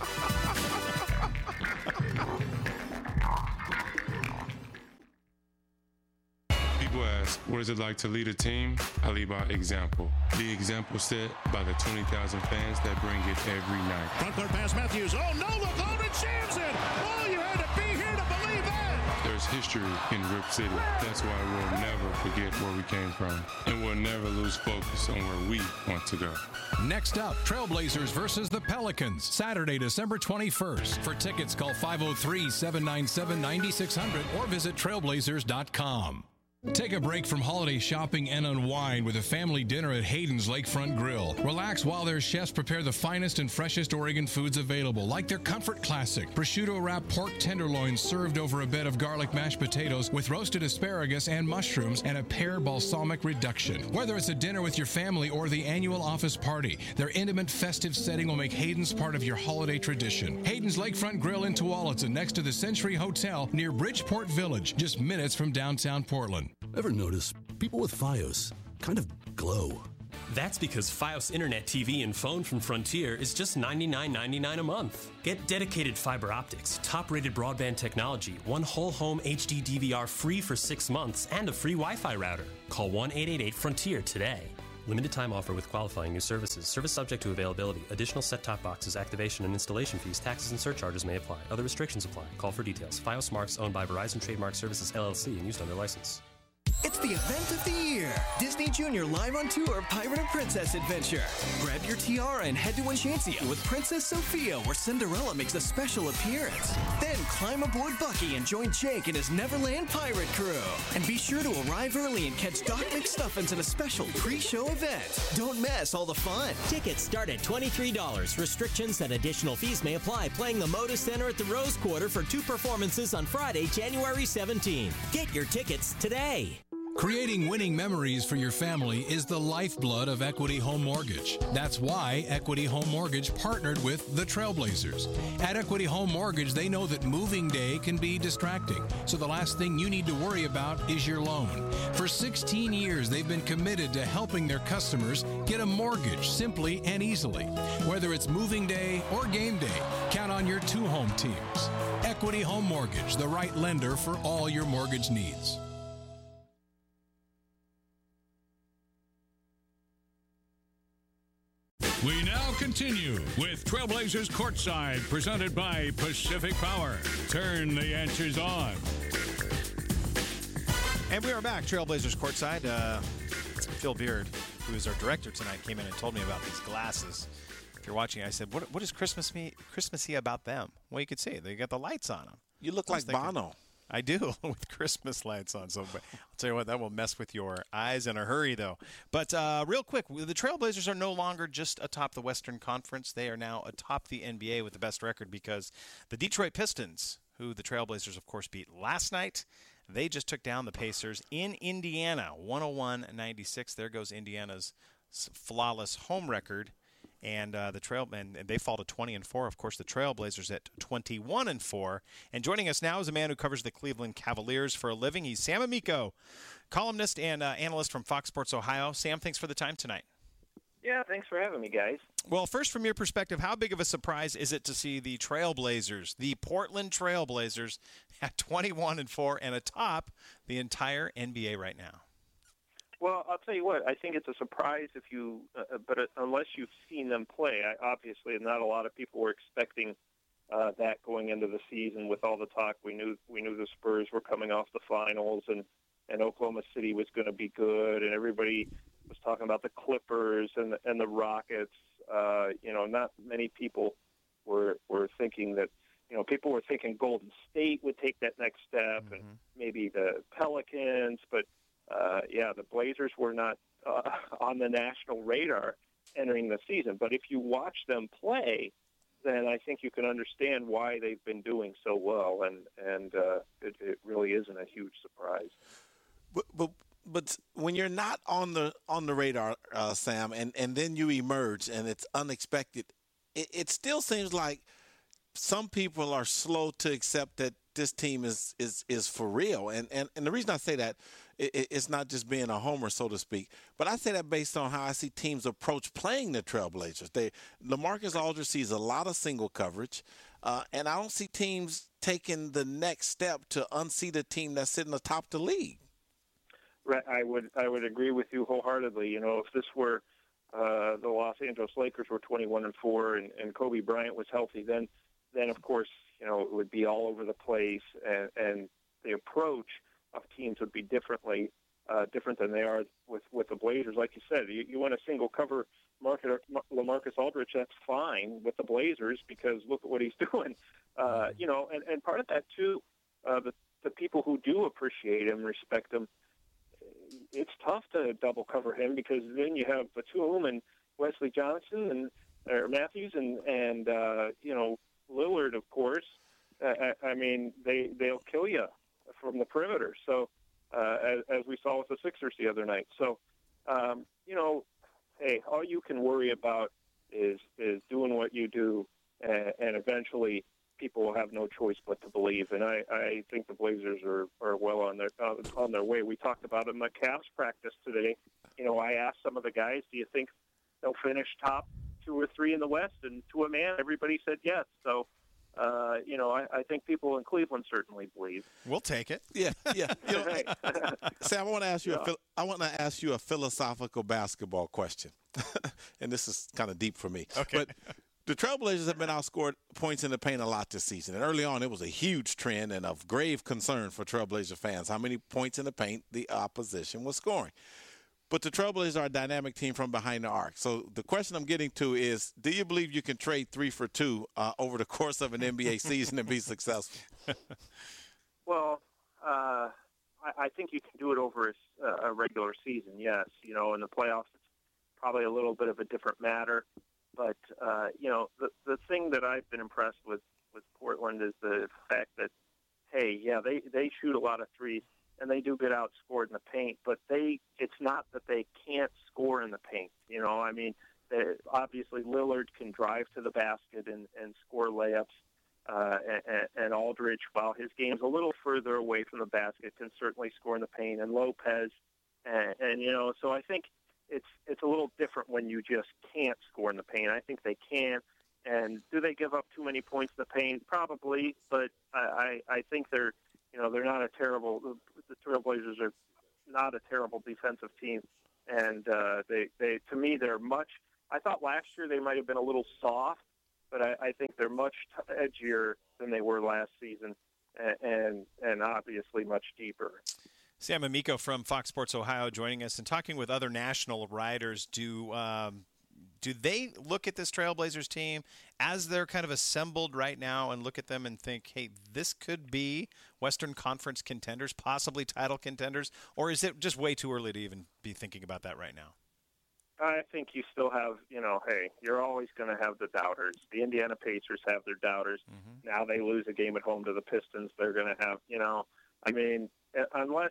S6: People ask, what is it like to lead a team? I lead by example. The example set by the twenty thousand fans that bring it every night.
S19: Front court pass, Matthews. Oh, no, look, Aldridge jams it. Oh, you had to be here to believe that.
S6: There's history in Rip City. That's why we'll never forget where we came from. And we'll never lose focus on where we want to go.
S10: Next up, Trailblazers versus the Pelicans, Saturday, December twenty-first. For tickets, call five oh three, seven nine seven, nine six hundred or visit trailblazers dot com. Take a break from holiday shopping and unwind with a family dinner at Hayden's Lakefront Grill. Relax while their chefs prepare the finest and freshest Oregon foods available, like their Comfort Classic, prosciutto-wrapped pork tenderloins served over a bed of garlic mashed potatoes with roasted asparagus and mushrooms and a pear balsamic reduction. Whether it's a dinner with your family or the annual office party, their intimate festive setting will make Hayden's part of your holiday tradition. Hayden's Lakefront Grill in Tualatin, next to the Century Hotel near Bridgeport Village, just minutes from downtown Portland.
S8: Ever notice people with Fios kind of glow?
S9: That's because Fios Internet T V and phone from Frontier is just ninety-nine ninety-nine a month. Get dedicated fiber optics, top-rated broadband technology, one whole home H D D V R free for six months, and a free Wi-Fi router. Call one eight eight eight Frontier today. Limited time offer with qualifying new services. Service subject to availability. Additional set-top boxes, activation, and installation fees, taxes, and surcharges may apply. Other restrictions apply. Call for details. Fios Marks owned by Verizon Trademark Services, L L C, and used under license.
S20: It's the event of the year. Disney Junior live on tour Pirate and Princess Adventure. Grab your tiara and head to Enchantia with Princess Sophia, where Cinderella makes a special appearance. Then climb aboard Bucky and join Jake and his Neverland pirate crew. And be sure to arrive early and catch Doc McStuffins in a special pre-show event. Don't miss all the fun.
S21: Tickets start at twenty-three dollars. Restrictions and additional fees may apply. Playing the Moda Center at the Rose Quarter for two performances on Friday, January seventeenth. Get your tickets today.
S10: Creating winning memories for your family is the lifeblood of Equity Home Mortgage. That's why Equity Home Mortgage partnered with the Trailblazers. At Equity Home Mortgage, they know that moving day can be distracting, so the last thing you need to worry about is your loan. For sixteen years, they've been committed to helping their customers get a mortgage simply and easily. Whether it's moving day or game day, count on your two home teams. Equity Home Mortgage, the right lender for all your mortgage needs.
S1: We now continue with Trailblazers Courtside, presented by Pacific Power. Turn the answers on.
S2: And we are back, Trailblazers Courtside. Uh, Phil Beard, who is our director tonight, came in and told me about these glasses. you're watching, I said, what, what is Christmas-y, Christmassy about them? Well, you could see. They got the lights on them.
S3: You look like
S2: thinking,
S3: Bono.
S2: I do, with Christmas lights on. So but I'll tell you what, that will mess with your eyes in a hurry, though. But uh, real quick, the Trailblazers are no longer just atop the Western Conference. They are now atop the N B A with the best record because the Detroit Pistons, who the Trailblazers, of course, beat last night, they just took down the Pacers in Indiana, one oh one ninety-six. There goes Indiana's flawless home record. And uh, the trail and they fall to twenty and four. Of course, the Trailblazers at twenty-one and four. And joining us now is a man who covers the Cleveland Cavaliers for a living. He's Sam Amico, columnist and uh, analyst from Fox Sports Ohio. Sam, thanks for the time tonight.
S4: Yeah, thanks for having me, guys.
S2: Well, first, from your perspective, how big of a surprise is it to see the Trailblazers, the Portland Trailblazers, at twenty-one and four and atop the entire N B A right now?
S4: Well, I'll tell you what. I think it's a surprise if you, uh, but uh, unless you've seen them play, I, obviously, not a lot of people were expecting uh, that going into the season. With all the talk, we knew we knew the Spurs were coming off the finals, and and Oklahoma City was going to be good, and everybody was talking about the Clippers and the, and the Rockets. Uh, you know, not many people were were thinking that. You know, people were thinking Golden State would take that next step, mm-hmm. and maybe the Pelicans, but. Uh, yeah, the Blazers were not uh, on the national radar entering the season. But if you watch them play, then I think you can understand why they've been doing so well, and and uh, it, it really isn't a huge surprise.
S3: But, but but when you're not on the on the radar, uh, Sam, and, and then you emerge and it's unexpected, it, it still seems like some people are slow to accept that this team is is, is for real. And, and and the reason I say that, it, it's not just being a homer, so to speak, but I say that based on how I see teams approach playing the Trailblazers. They LaMarcus Aldridge sees a lot of single coverage, uh, and I don't see teams taking the next step to unseat a team that's sitting atop the league.
S4: Right, I would I would agree with you wholeheartedly. You know, if this were uh, the Los Angeles Lakers were twenty-one and four, and, and Kobe Bryant was healthy, then then of course, you know, it would be all over the place, and, and the approach of teams would be differently uh, different than they are with, with the Blazers. Like you said, you, you want a single cover market LaMarcus Aldridge, that's fine with the Blazers because look at what he's doing. Uh, you know, and, and part of that too, uh, the the people who do appreciate him, respect him, it's tough to double cover him because then you have Batum and Wesley Johnson and or Matthews and and uh, you know. Lillard, of course. Uh, I, I mean, they they'll kill you from the perimeter. So, uh, as, as we saw with the Sixers the other night. So, um, you know, hey, all you can worry about is is doing what you do, and, and eventually people will have no choice but to believe. And I, I think the Blazers are, are well on their uh, on their way. We talked about it in the Cavs practice today. You know, I asked some of the guys, do you think they'll finish top two or three in the West, and to a man, everybody said yes. So, uh, you know, I, I think people in Cleveland certainly believe.
S2: We'll take it.
S3: Yeah, yeah. You know, Sam, I want to ask you. Yeah. A, I want to ask you a philosophical basketball question, and this is kind of deep for me.
S2: Okay.
S3: But the Trailblazers have been outscored points in the paint a lot this season, and early on, it was a huge trend and of grave concern for Trailblazer fans how many points in the paint the opposition was scoring. But the Trailblazers are a dynamic team from behind the arc. So the question I'm getting to is, do you believe you can trade three for two uh, over the course of an N B A season and be successful?
S4: Well, uh, I, I think you can do it over a, a regular season, yes. You know, in the playoffs, it's probably a little bit of a different matter. But, uh, you know, the, the thing that I've been impressed with, with Portland is the fact that, hey, yeah, they, they shoot a lot of threes. And they do get outscored in the paint, but they it's not that they can't score in the paint. You know, I mean, they, obviously Lillard can drive to the basket and, and score layups, uh, and, and Aldridge, while his game's a little further away from the basket, can certainly score in the paint, and Lopez, and, and you know, so I think it's it's a little different when you just can't score in the paint. I think they can, and do they give up too many points in the paint? Probably, but I, I, I think they're You know, they're not a terrible – the Trailblazers are not a terrible defensive team. And uh, they, they, to me, they're much – I thought last year they might have been a little soft, but I, I think they're much t- edgier than they were last season and, and, and obviously much deeper.
S2: Sam Amico from Fox Sports Ohio joining us and talking with other national writers. Do um, do they look at this Trailblazers team as they're kind of assembled right now and look at them and think, hey, this could be Western Conference contenders, possibly title contenders, or is it just way too early to even be thinking about that right now?
S4: I think you still have, you know, hey, you're always going to have the doubters. The Indiana Pacers have their doubters. Mm-hmm. Now they lose a game at home to the Pistons. They're going to have, you know, I mean, unless,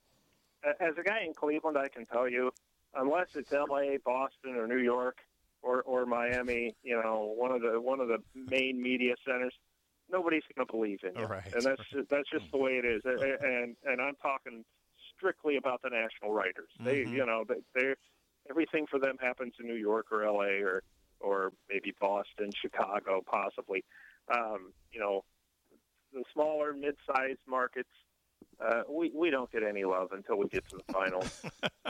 S4: as a guy in Cleveland, I can tell you, unless it's L A, Boston, or New York, or, or Miami, you know, one of the one of the main media centers, nobody's going to believe in you.
S2: Right.
S4: And that's just, that's just the way it is. And and I'm talking strictly about the national writers. They, mm-hmm. you know, they, they're everything for them happens in New York or L A or or maybe Boston, Chicago, possibly. Um, you know, the smaller, mid-sized markets, uh, we we don't get any love until we get to the finals.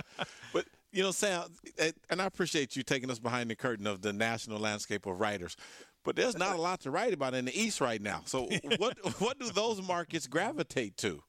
S3: But you know, Sam, and I appreciate you taking us behind the curtain of the national landscape of writers. But there's not a lot to write about in the East right now. So what what do those markets gravitate to?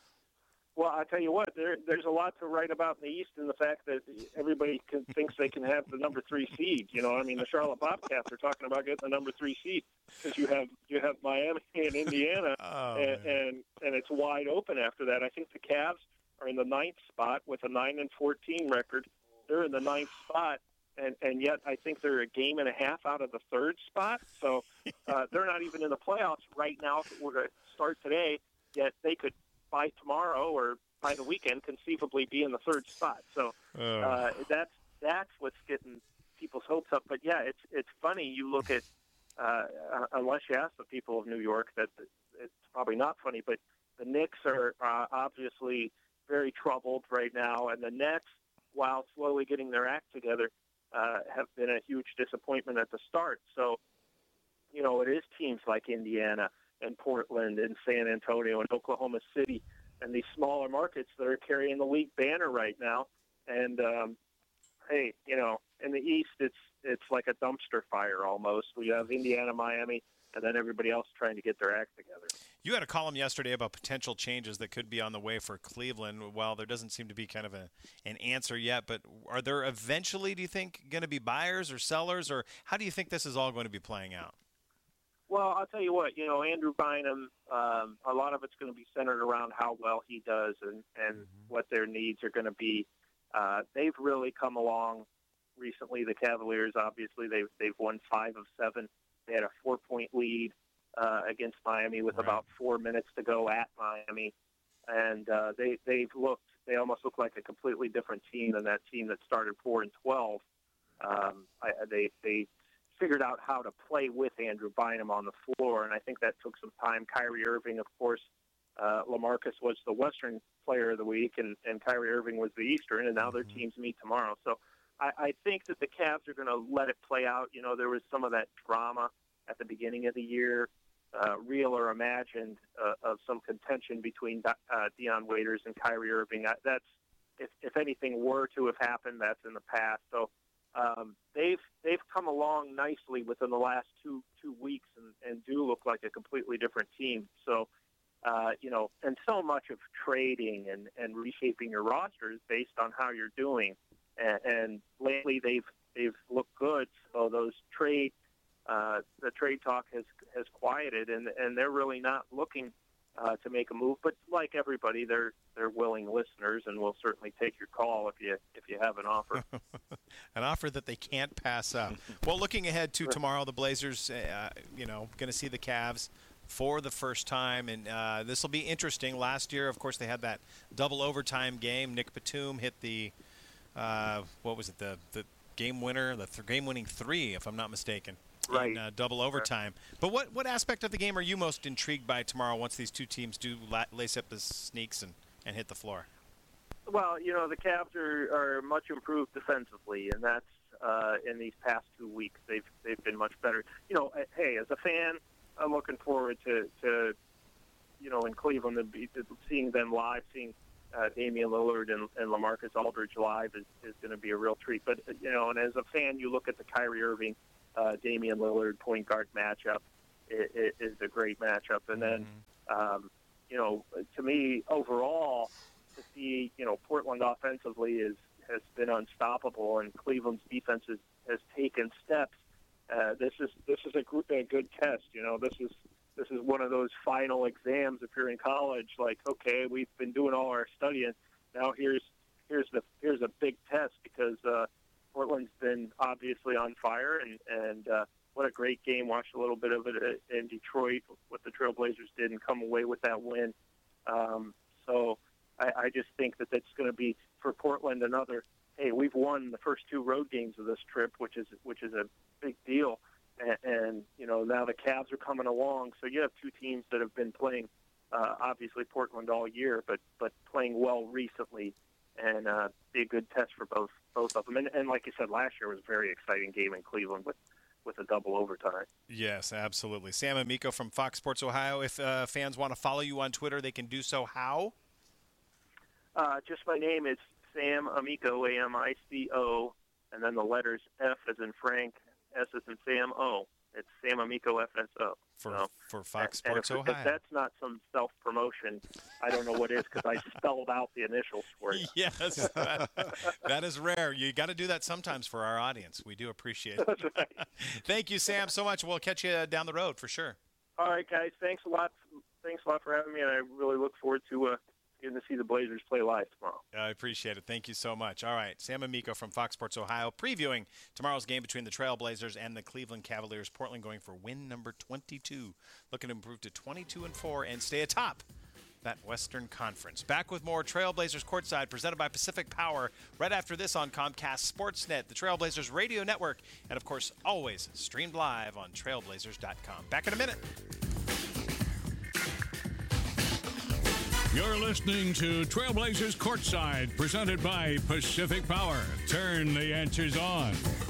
S4: Well, I tell you what, there, there's a lot to write about in the East, and the fact that everybody can, thinks they can have the number three seed. You know, I mean, the Charlotte Bobcats are talking about getting the number three seed because you have you have Miami and Indiana,
S2: oh,
S4: and, and and it's wide open after that. I think the Cavs are in the ninth spot with a nine and fourteen record. They're in the ninth spot, and and yet I think they're a game and a half out of the third spot. So uh, they're not even in the playoffs right now. If it were to start today, yet they could, by tomorrow or by the weekend, conceivably be in the third spot. So uh, that's that's what's getting people's hopes up. But yeah, it's it's funny. You look at uh, unless you ask the people of New York, that it's probably not funny. But the Knicks are uh, obviously very troubled right now, and the Nets, while slowly getting their act together, uh, have been a huge disappointment at the start. So you know, it is teams like Indiana and Portland and San Antonio and Oklahoma City and these smaller markets that are carrying the league banner right now. And, um, hey, you know, in the East, it's it's like a dumpster fire almost. We have Indiana, Miami, and then everybody else trying to get their act together.
S2: You had a column yesterday about potential changes that could be on the way for Cleveland. Well, there doesn't seem to be kind of a, an answer yet, but are there eventually, do you think, going to be buyers or sellers, or how do you think this is all going to be playing out?
S4: Well, I'll tell you what, you know, Andrew Bynum, um, a lot of it's going to be centered around how well he does and, and mm-hmm. what their needs are going to be. Uh, they've really come along recently. The Cavaliers, obviously, they've, they've won five of seven. They had a four-point lead uh, against Miami with right. about four minutes to go at Miami. And uh, they, they've looked, they almost look like a completely different team than that team that started four and twelve. Um, I, they, they figured out how to play with Andrew Bynum on the floor, and I think that took some time. Kyrie Irving, of course, uh, LaMarcus was the Western Player of the Week, and, and Kyrie Irving was the Eastern, and now their teams meet tomorrow. So I, I think that the Cavs are going to let it play out. You know, there was some of that drama at the beginning of the year, uh, real or imagined, uh, of some contention between uh, Deion Waiters and Kyrie Irving. That's, if, if anything were to have happened, that's in the past. So um, they've they've come along nicely within the last two two weeks, and, and do look like a completely different team. So. Uh, you know, and so much of trading and, and reshaping your roster is based on how you're doing. And, and lately they've they've looked good. So those trade, uh, the trade talk has has quieted, and and they're really not looking uh, to make a move. But like everybody, they're they're willing listeners, and will certainly take your call if you if you have an offer.
S2: An offer that they can't pass up. Well, looking ahead to tomorrow, the Blazers, uh, you know, going to see the Cavs for the first time, and uh, this will be interesting. Last year, of course, they had that double overtime game. Nick Batum hit the, uh, what was it, the, the game winner, the th- game-winning three, if I'm not mistaken,
S4: right.
S2: in uh, double overtime. But what, what aspect of the game are you most intrigued by tomorrow once these two teams do la- lace up the sneaks and, and hit the floor?
S4: Well, you know, the Cavs are, are much improved defensively, and that's uh, in these past two weeks. They've, they've been much better. You know, hey, as a fan, I'm looking forward to, to, you know, in Cleveland, and be, seeing them live, seeing uh, Damian Lillard and, and LaMarcus Aldridge live is, is going to be a real treat. But, you know, and as a fan, you look at the Kyrie Irving, uh, Damian Lillard point guard matchup. It, it is a great matchup. And then, um, you know, to me, overall, to see, you know, Portland offensively is has been unstoppable, and Cleveland's defense is, has taken steps. Uh, this is this is a, gr- a good test. You know, this is this is one of those final exams if you're in college. Like, okay, we've been doing all our studying. Now here's here's the here's a big test because uh, Portland's been obviously on fire, and and uh, what a great game. Watched a little bit of it in Detroit, what the Trailblazers did, and come away with that win. Um, so I, I just think that that's going to be for Portland another. Hey, we've won the first two road games of this trip, which is which is a big deal, and, and you know now the Cavs are coming along. So you have two teams that have been playing, uh, obviously Portland all year, but but playing well recently, and uh, be a good test for both both of them. And, and like you said, last year was a very exciting game in Cleveland with with a double overtime.
S2: Yes, absolutely. Sam Amico from Fox Sports Ohio. If uh, fans want to follow you on Twitter, they can do so how?
S4: Uh, just my name is Sam Amico, A M I C O, and then the letters F as in Frank, S as in Sam, O. It's Sam Amico F S O.
S2: For,
S4: so,
S2: for Fox
S4: and,
S2: Sports
S4: and if,
S2: Ohio.
S4: If that's not some self-promotion, I don't know what is, because I spelled out the initials for you.
S2: Yes, that, that is rare. You got to do that sometimes for our audience. We do appreciate it.
S4: That's right.
S2: Thank you, Sam, so much. We'll catch you down the road for sure.
S4: All right, guys. Thanks a lot. Thanks a lot for having me, and I really look forward to uh, getting to see the Blazers play live tomorrow.
S2: I appreciate it. Thank you so much. All right, Sam Amico from Fox Sports Ohio previewing tomorrow's game between the Trailblazers and the Cleveland Cavaliers. Portland going for win number twenty-two, looking to improve to twenty-two and four and stay atop that Western Conference. Back with more Trailblazers Courtside presented by Pacific Power right after this on Comcast Sportsnet, the Trailblazers Radio Network, and of course always streamed live on trailblazers dot com. Back in a minute.
S1: You're listening to Trailblazers Courtside, presented by Pacific Power. Turn the answers on.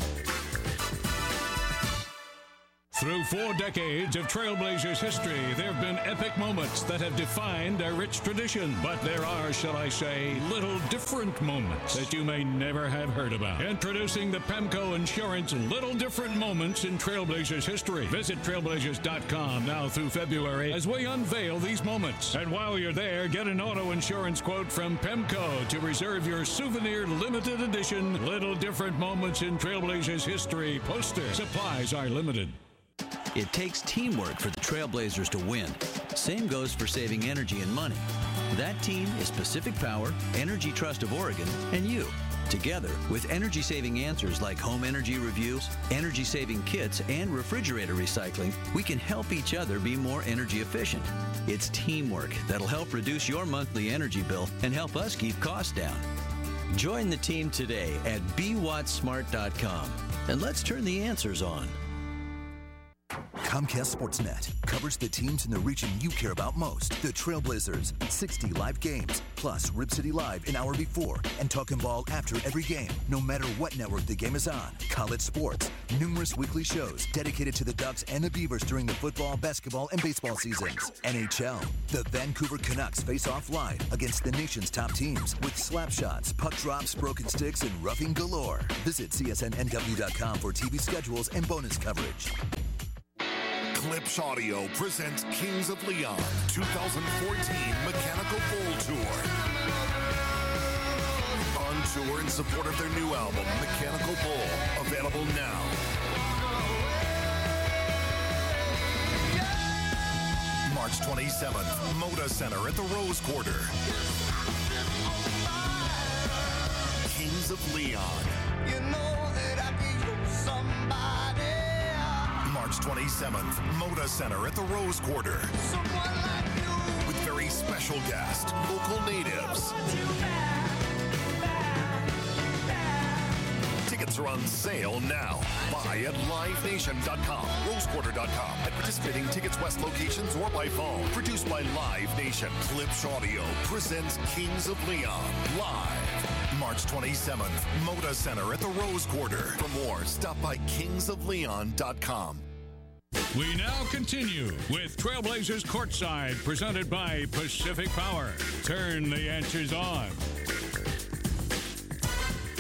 S1: Through four decades of Trailblazers history, there have been epic moments that have defined a rich tradition. But there are, shall I say, little different moments that you may never have heard about. Introducing the Pemco Insurance Little Different Moments in Trailblazers history. Visit trailblazers dot com now through February as we unveil these moments. And while you're there, get an auto insurance quote from Pemco to reserve your souvenir limited edition Little Different Moments in Trailblazers history poster. Supplies are limited.
S16: It takes teamwork for the Trailblazers to win. Same goes for saving energy and money. That team is Pacific Power, Energy Trust of Oregon, and you. Together, with energy-saving answers like home energy reviews, energy-saving kits, and refrigerator recycling, we can help each other be more energy efficient. It's teamwork that'll help reduce your monthly energy bill and help us keep costs down. Join the team today at b watt smart dot com, and let's turn the answers on.
S18: Comcast Sportsnet covers the teams in the region you care about most. The Trailblazers, sixty live games, plus Rip City Live an hour before, and Talkin' Ball after every game, no matter what network the game is on. College sports, numerous weekly shows dedicated to the Ducks and the Beavers during the football, basketball, and baseball seasons. N H L, the Vancouver Canucks face off live against the nation's top teams with slap shots, puck drops, broken sticks, and roughing galore. Visit C S N N W dot com for T V schedules and bonus coverage.
S13: Clips Audio presents Kings of Leon twenty fourteen Mechanical Bull Tour. On tour in support of their new album, Mechanical Bull, available now. March twenty-seventh, Moda Center at the Rose Quarter. Kings of Leon. You know that I could use somebody. March twenty-seventh, Moda Center at the Rose Quarter. Like with very special guests, local natives. Tickets are on sale now. Buy at live nation dot com, rose quarter dot com, at participating Tickets West locations or by phone. Produced by Live Nation. Clips Audio presents Kings of Leon live. March twenty-seventh, Moda Center at the Rose Quarter. For more, stop by kings of leon dot com.
S1: We now continue with Trailblazers Courtside, presented by Pacific Power. Turn the answers on.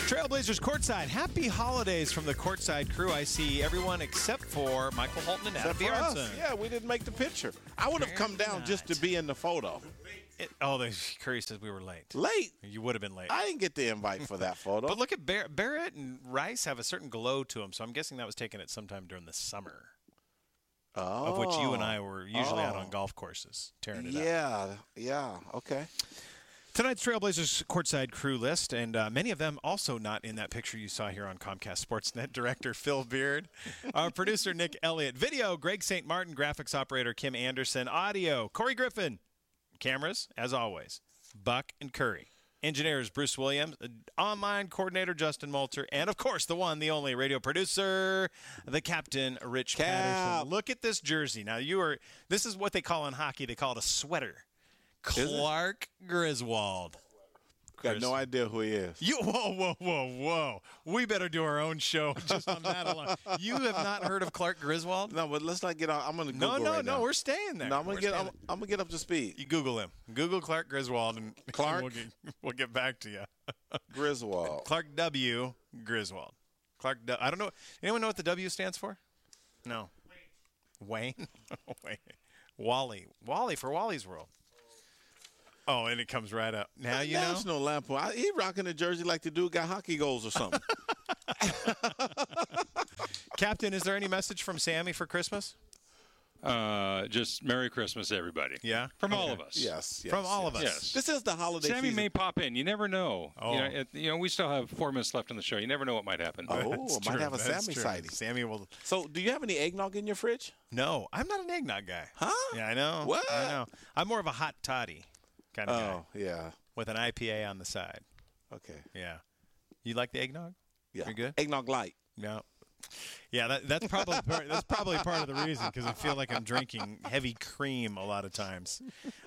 S2: Trailblazers courtside. Happy holidays from the courtside crew. I see everyone except for Michael Holton and Adam
S3: Except for us.
S2: Bjornson.
S3: Yeah, we didn't make the picture. I would have come down
S2: not.
S3: just to be in the photo.
S2: It, oh, the Curry says we were late.
S3: Late?
S2: You would have been late.
S3: I didn't get the invite for that photo.
S2: But look at Bar- Barrett and Rice have a certain glow to them, so I'm guessing that was taken at some time during the summer.
S3: Oh.
S2: Of which you and I were usually
S3: oh.
S2: out on golf courses tearing it
S3: yeah,
S2: up.
S3: Yeah, yeah, okay.
S2: Tonight's Trailblazers courtside crew list, and uh, many of them also not in that picture you saw here on Comcast Sportsnet. Director Phil Beard, our producer Nick Elliott, video Greg Saint Martin, graphics operator Kim Anderson, audio Corey Griffin, cameras as always Buck and Curry, engineers Bruce Williams, online coordinator Justin Moulter, and of course the one, the only radio producer, the captain Rich
S3: Cap.
S2: Patterson. Look at this jersey. Now you are. This is what they call in hockey. They call it a sweater. Clark Griswold.
S3: Got no idea who he is.
S2: You whoa whoa whoa whoa! We better do our own show just on that alone. You have not heard of Clark Griswold?
S3: No, but let's not get on. I'm gonna Google
S2: no no
S3: right
S2: no.
S3: now.
S2: We're staying there.
S3: No, I'm gonna
S2: We're
S3: get. I'm,
S2: staying
S3: I'm gonna get up to speed.
S2: You Google him. Google Clark Griswold and
S3: Clark?
S2: We'll get, we'll get back to you.
S3: Griswold.
S2: Clark W. Griswold. Clark. W, I don't know. Anyone know what the W stands for? No. Wayne. Wayne. Wally. Wally for Wally's World. Oh, and it comes right up. Now you know.
S3: National Lampoon. I, he rocking a jersey like the dude got hockey goals or something.
S2: Captain, is there any message from Sammy for Christmas?
S5: Uh, just Merry Christmas, everybody.
S2: Yeah,
S5: from
S2: okay.
S5: all of us.
S3: Yes, yes
S2: from all
S3: yes.
S2: of us.
S5: Yes.
S3: This is the holiday
S5: Sammy
S3: season.
S5: may pop in. You never know.
S2: Oh.
S5: You know, it, you know, we still have four minutes left on the show. You never know what might happen.
S3: Oh,
S2: That's
S3: might
S2: true.
S3: have a
S2: That's
S3: Sammy
S2: true.
S3: sighting.
S2: Sammy will.
S3: So, do you have any eggnog in your fridge?
S2: No, I'm not an eggnog guy.
S3: Huh?
S2: Yeah, I know.
S3: What?
S2: I know. I'm more of a hot toddy kind of
S3: Oh,
S2: guy
S3: yeah.
S2: with an I P A on the side.
S3: Okay.
S2: Yeah. You like the eggnog?
S3: Yeah.
S2: You're good?
S3: Eggnog light.
S2: No. Yeah, that, that's probably part, that's probably part of the reason because I feel like I'm drinking heavy cream a lot of times.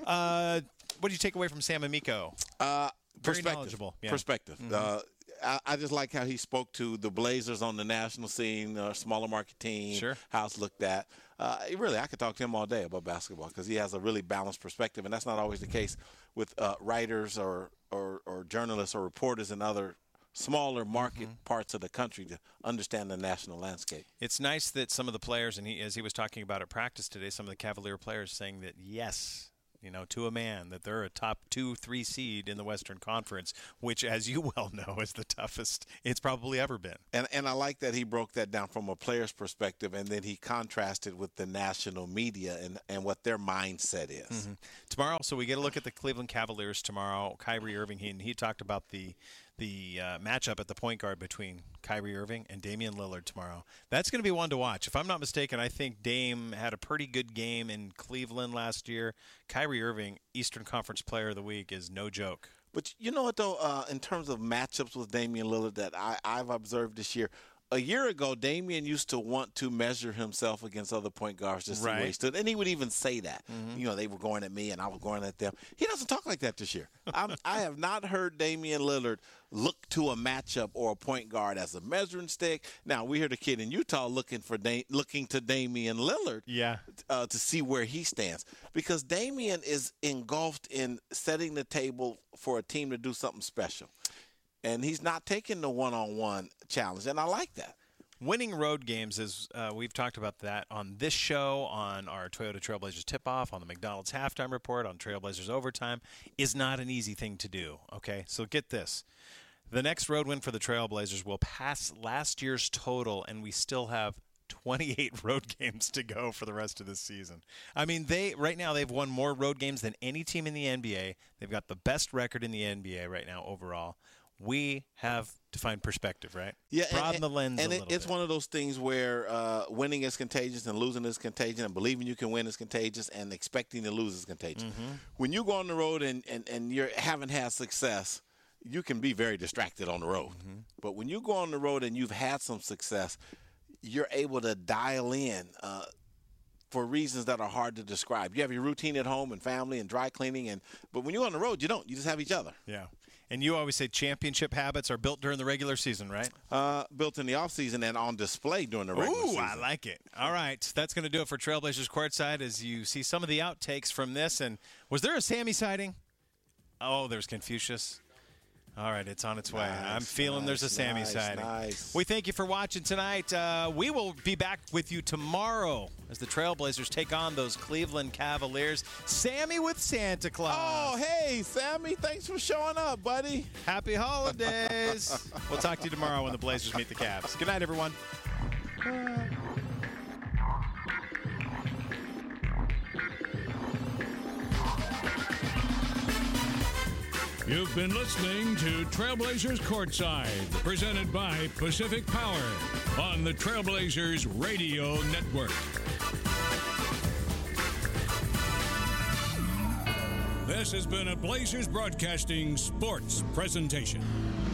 S2: Uh, what do you take away from Sam Amico?
S3: Uh,
S2: Very
S3: perspective.
S2: knowledgeable. Yeah.
S3: Perspective.
S2: Mhm.
S3: Uh, I, I just like how he spoke to the Blazers on the national scene, uh, smaller market team,
S2: Sure.
S3: how it's looked at. Uh, really, I could talk to him all day about basketball because he has a really balanced perspective, and that's not always the case with uh, writers or, or, or journalists or reporters in other smaller market
S2: Mm-hmm.
S3: parts of the country to understand the national landscape.
S2: It's nice that some of the players, and he, as he was talking about at practice today, some of the Cavalier players saying that yes, you know, to a man, that they're a top two, three seed in the Western Conference, which, as you well know, is the toughest it's probably ever been.
S3: And and I like that he broke that down from a player's perspective, and then he contrasted with the national media and, and what their mindset is.
S2: Mm-hmm. Tomorrow, so we get a look at the Cleveland Cavaliers tomorrow. Kyrie Irving, he, and he talked about the the uh, matchup at the point guard between Kyrie Irving and Damian Lillard tomorrow. That's going to be one to watch. If I'm not mistaken, I think Dame had a pretty good game in Cleveland last year. Kyrie Irving, Eastern Conference Player of the Week, is no joke.
S3: But you know what, though, uh, in terms of matchups with Damian Lillard that I, I've observed this year, a year ago, Damian used to want to measure himself against other point guards to see where he
S2: Right.
S3: stood. And he would even say that.
S2: Mhm.
S3: You know, they were going at me and I was going at them. He doesn't talk like that this year. I'm, I have not heard Damian Lillard look to a matchup or a point guard as a measuring stick. Now, we hear the kid in Utah looking for da- looking to Damian Lillard
S2: Yeah.
S3: uh, to see where he stands. Because Damian is engulfed in setting the table for a team to do something special. And he's not taking the one-on-one challenge, and I like that.
S2: Winning road games is, uh, we've talked about that on this show, on our Toyota Trailblazers tip-off, on the McDonald's halftime report, on Trailblazers overtime, is not an easy thing to do, okay? So get this. The next road win for the Trailblazers will pass last year's total, and we still have twenty-eight road games to go for the rest of this season. I mean, they right now they've won more road games than any team in the N B A. They've got the best record in the N B A right now overall. We have to find perspective, right?
S3: Yeah,
S2: broaden
S3: and,
S2: the lens
S3: and
S2: a
S3: it,
S2: little
S3: it's
S2: bit.
S3: one of those things where uh, winning is contagious and losing is contagious, and believing you can win is contagious, and expecting to lose is contagious.
S2: Mm-hmm.
S3: When you go on the road and, and, and you haven't had success, you can be very distracted on the road.
S2: Mm-hmm.
S3: But when you go on the road and you've had some success, you're able to dial in uh, for reasons that are hard to describe. You have your routine at home and family and dry cleaning, and but when you're on the road, you don't. You just have each other.
S2: Yeah. And you always say championship habits are built during the regular season, right?
S3: Uh, built in the offseason and on display during the regular
S2: Ooh,
S3: season.
S2: I like it. All right. That's going to do it for Trailblazers Courtside as you see some of the outtakes from this. And was there a Sammy sighting? Oh, there's Confucius. All right, it's on its way.
S3: Nice,
S2: I'm feeling
S3: nice,
S2: there's a Sammy
S3: nice,
S2: sighting.
S3: nice.
S2: We thank you for watching tonight. Uh, we will be back with you tomorrow as the Trailblazers take on those Cleveland Cavaliers. Sammy with Santa Claus.
S3: Oh, hey, Sammy, thanks for showing up, buddy.
S2: Happy holidays. We'll talk to you tomorrow when the Blazers meet the Cavs. Good night, everyone.
S1: You've been listening to Trailblazers Courtside, presented by Pacific Power on the Trailblazers Radio Network. This has been a Blazers Broadcasting sports presentation.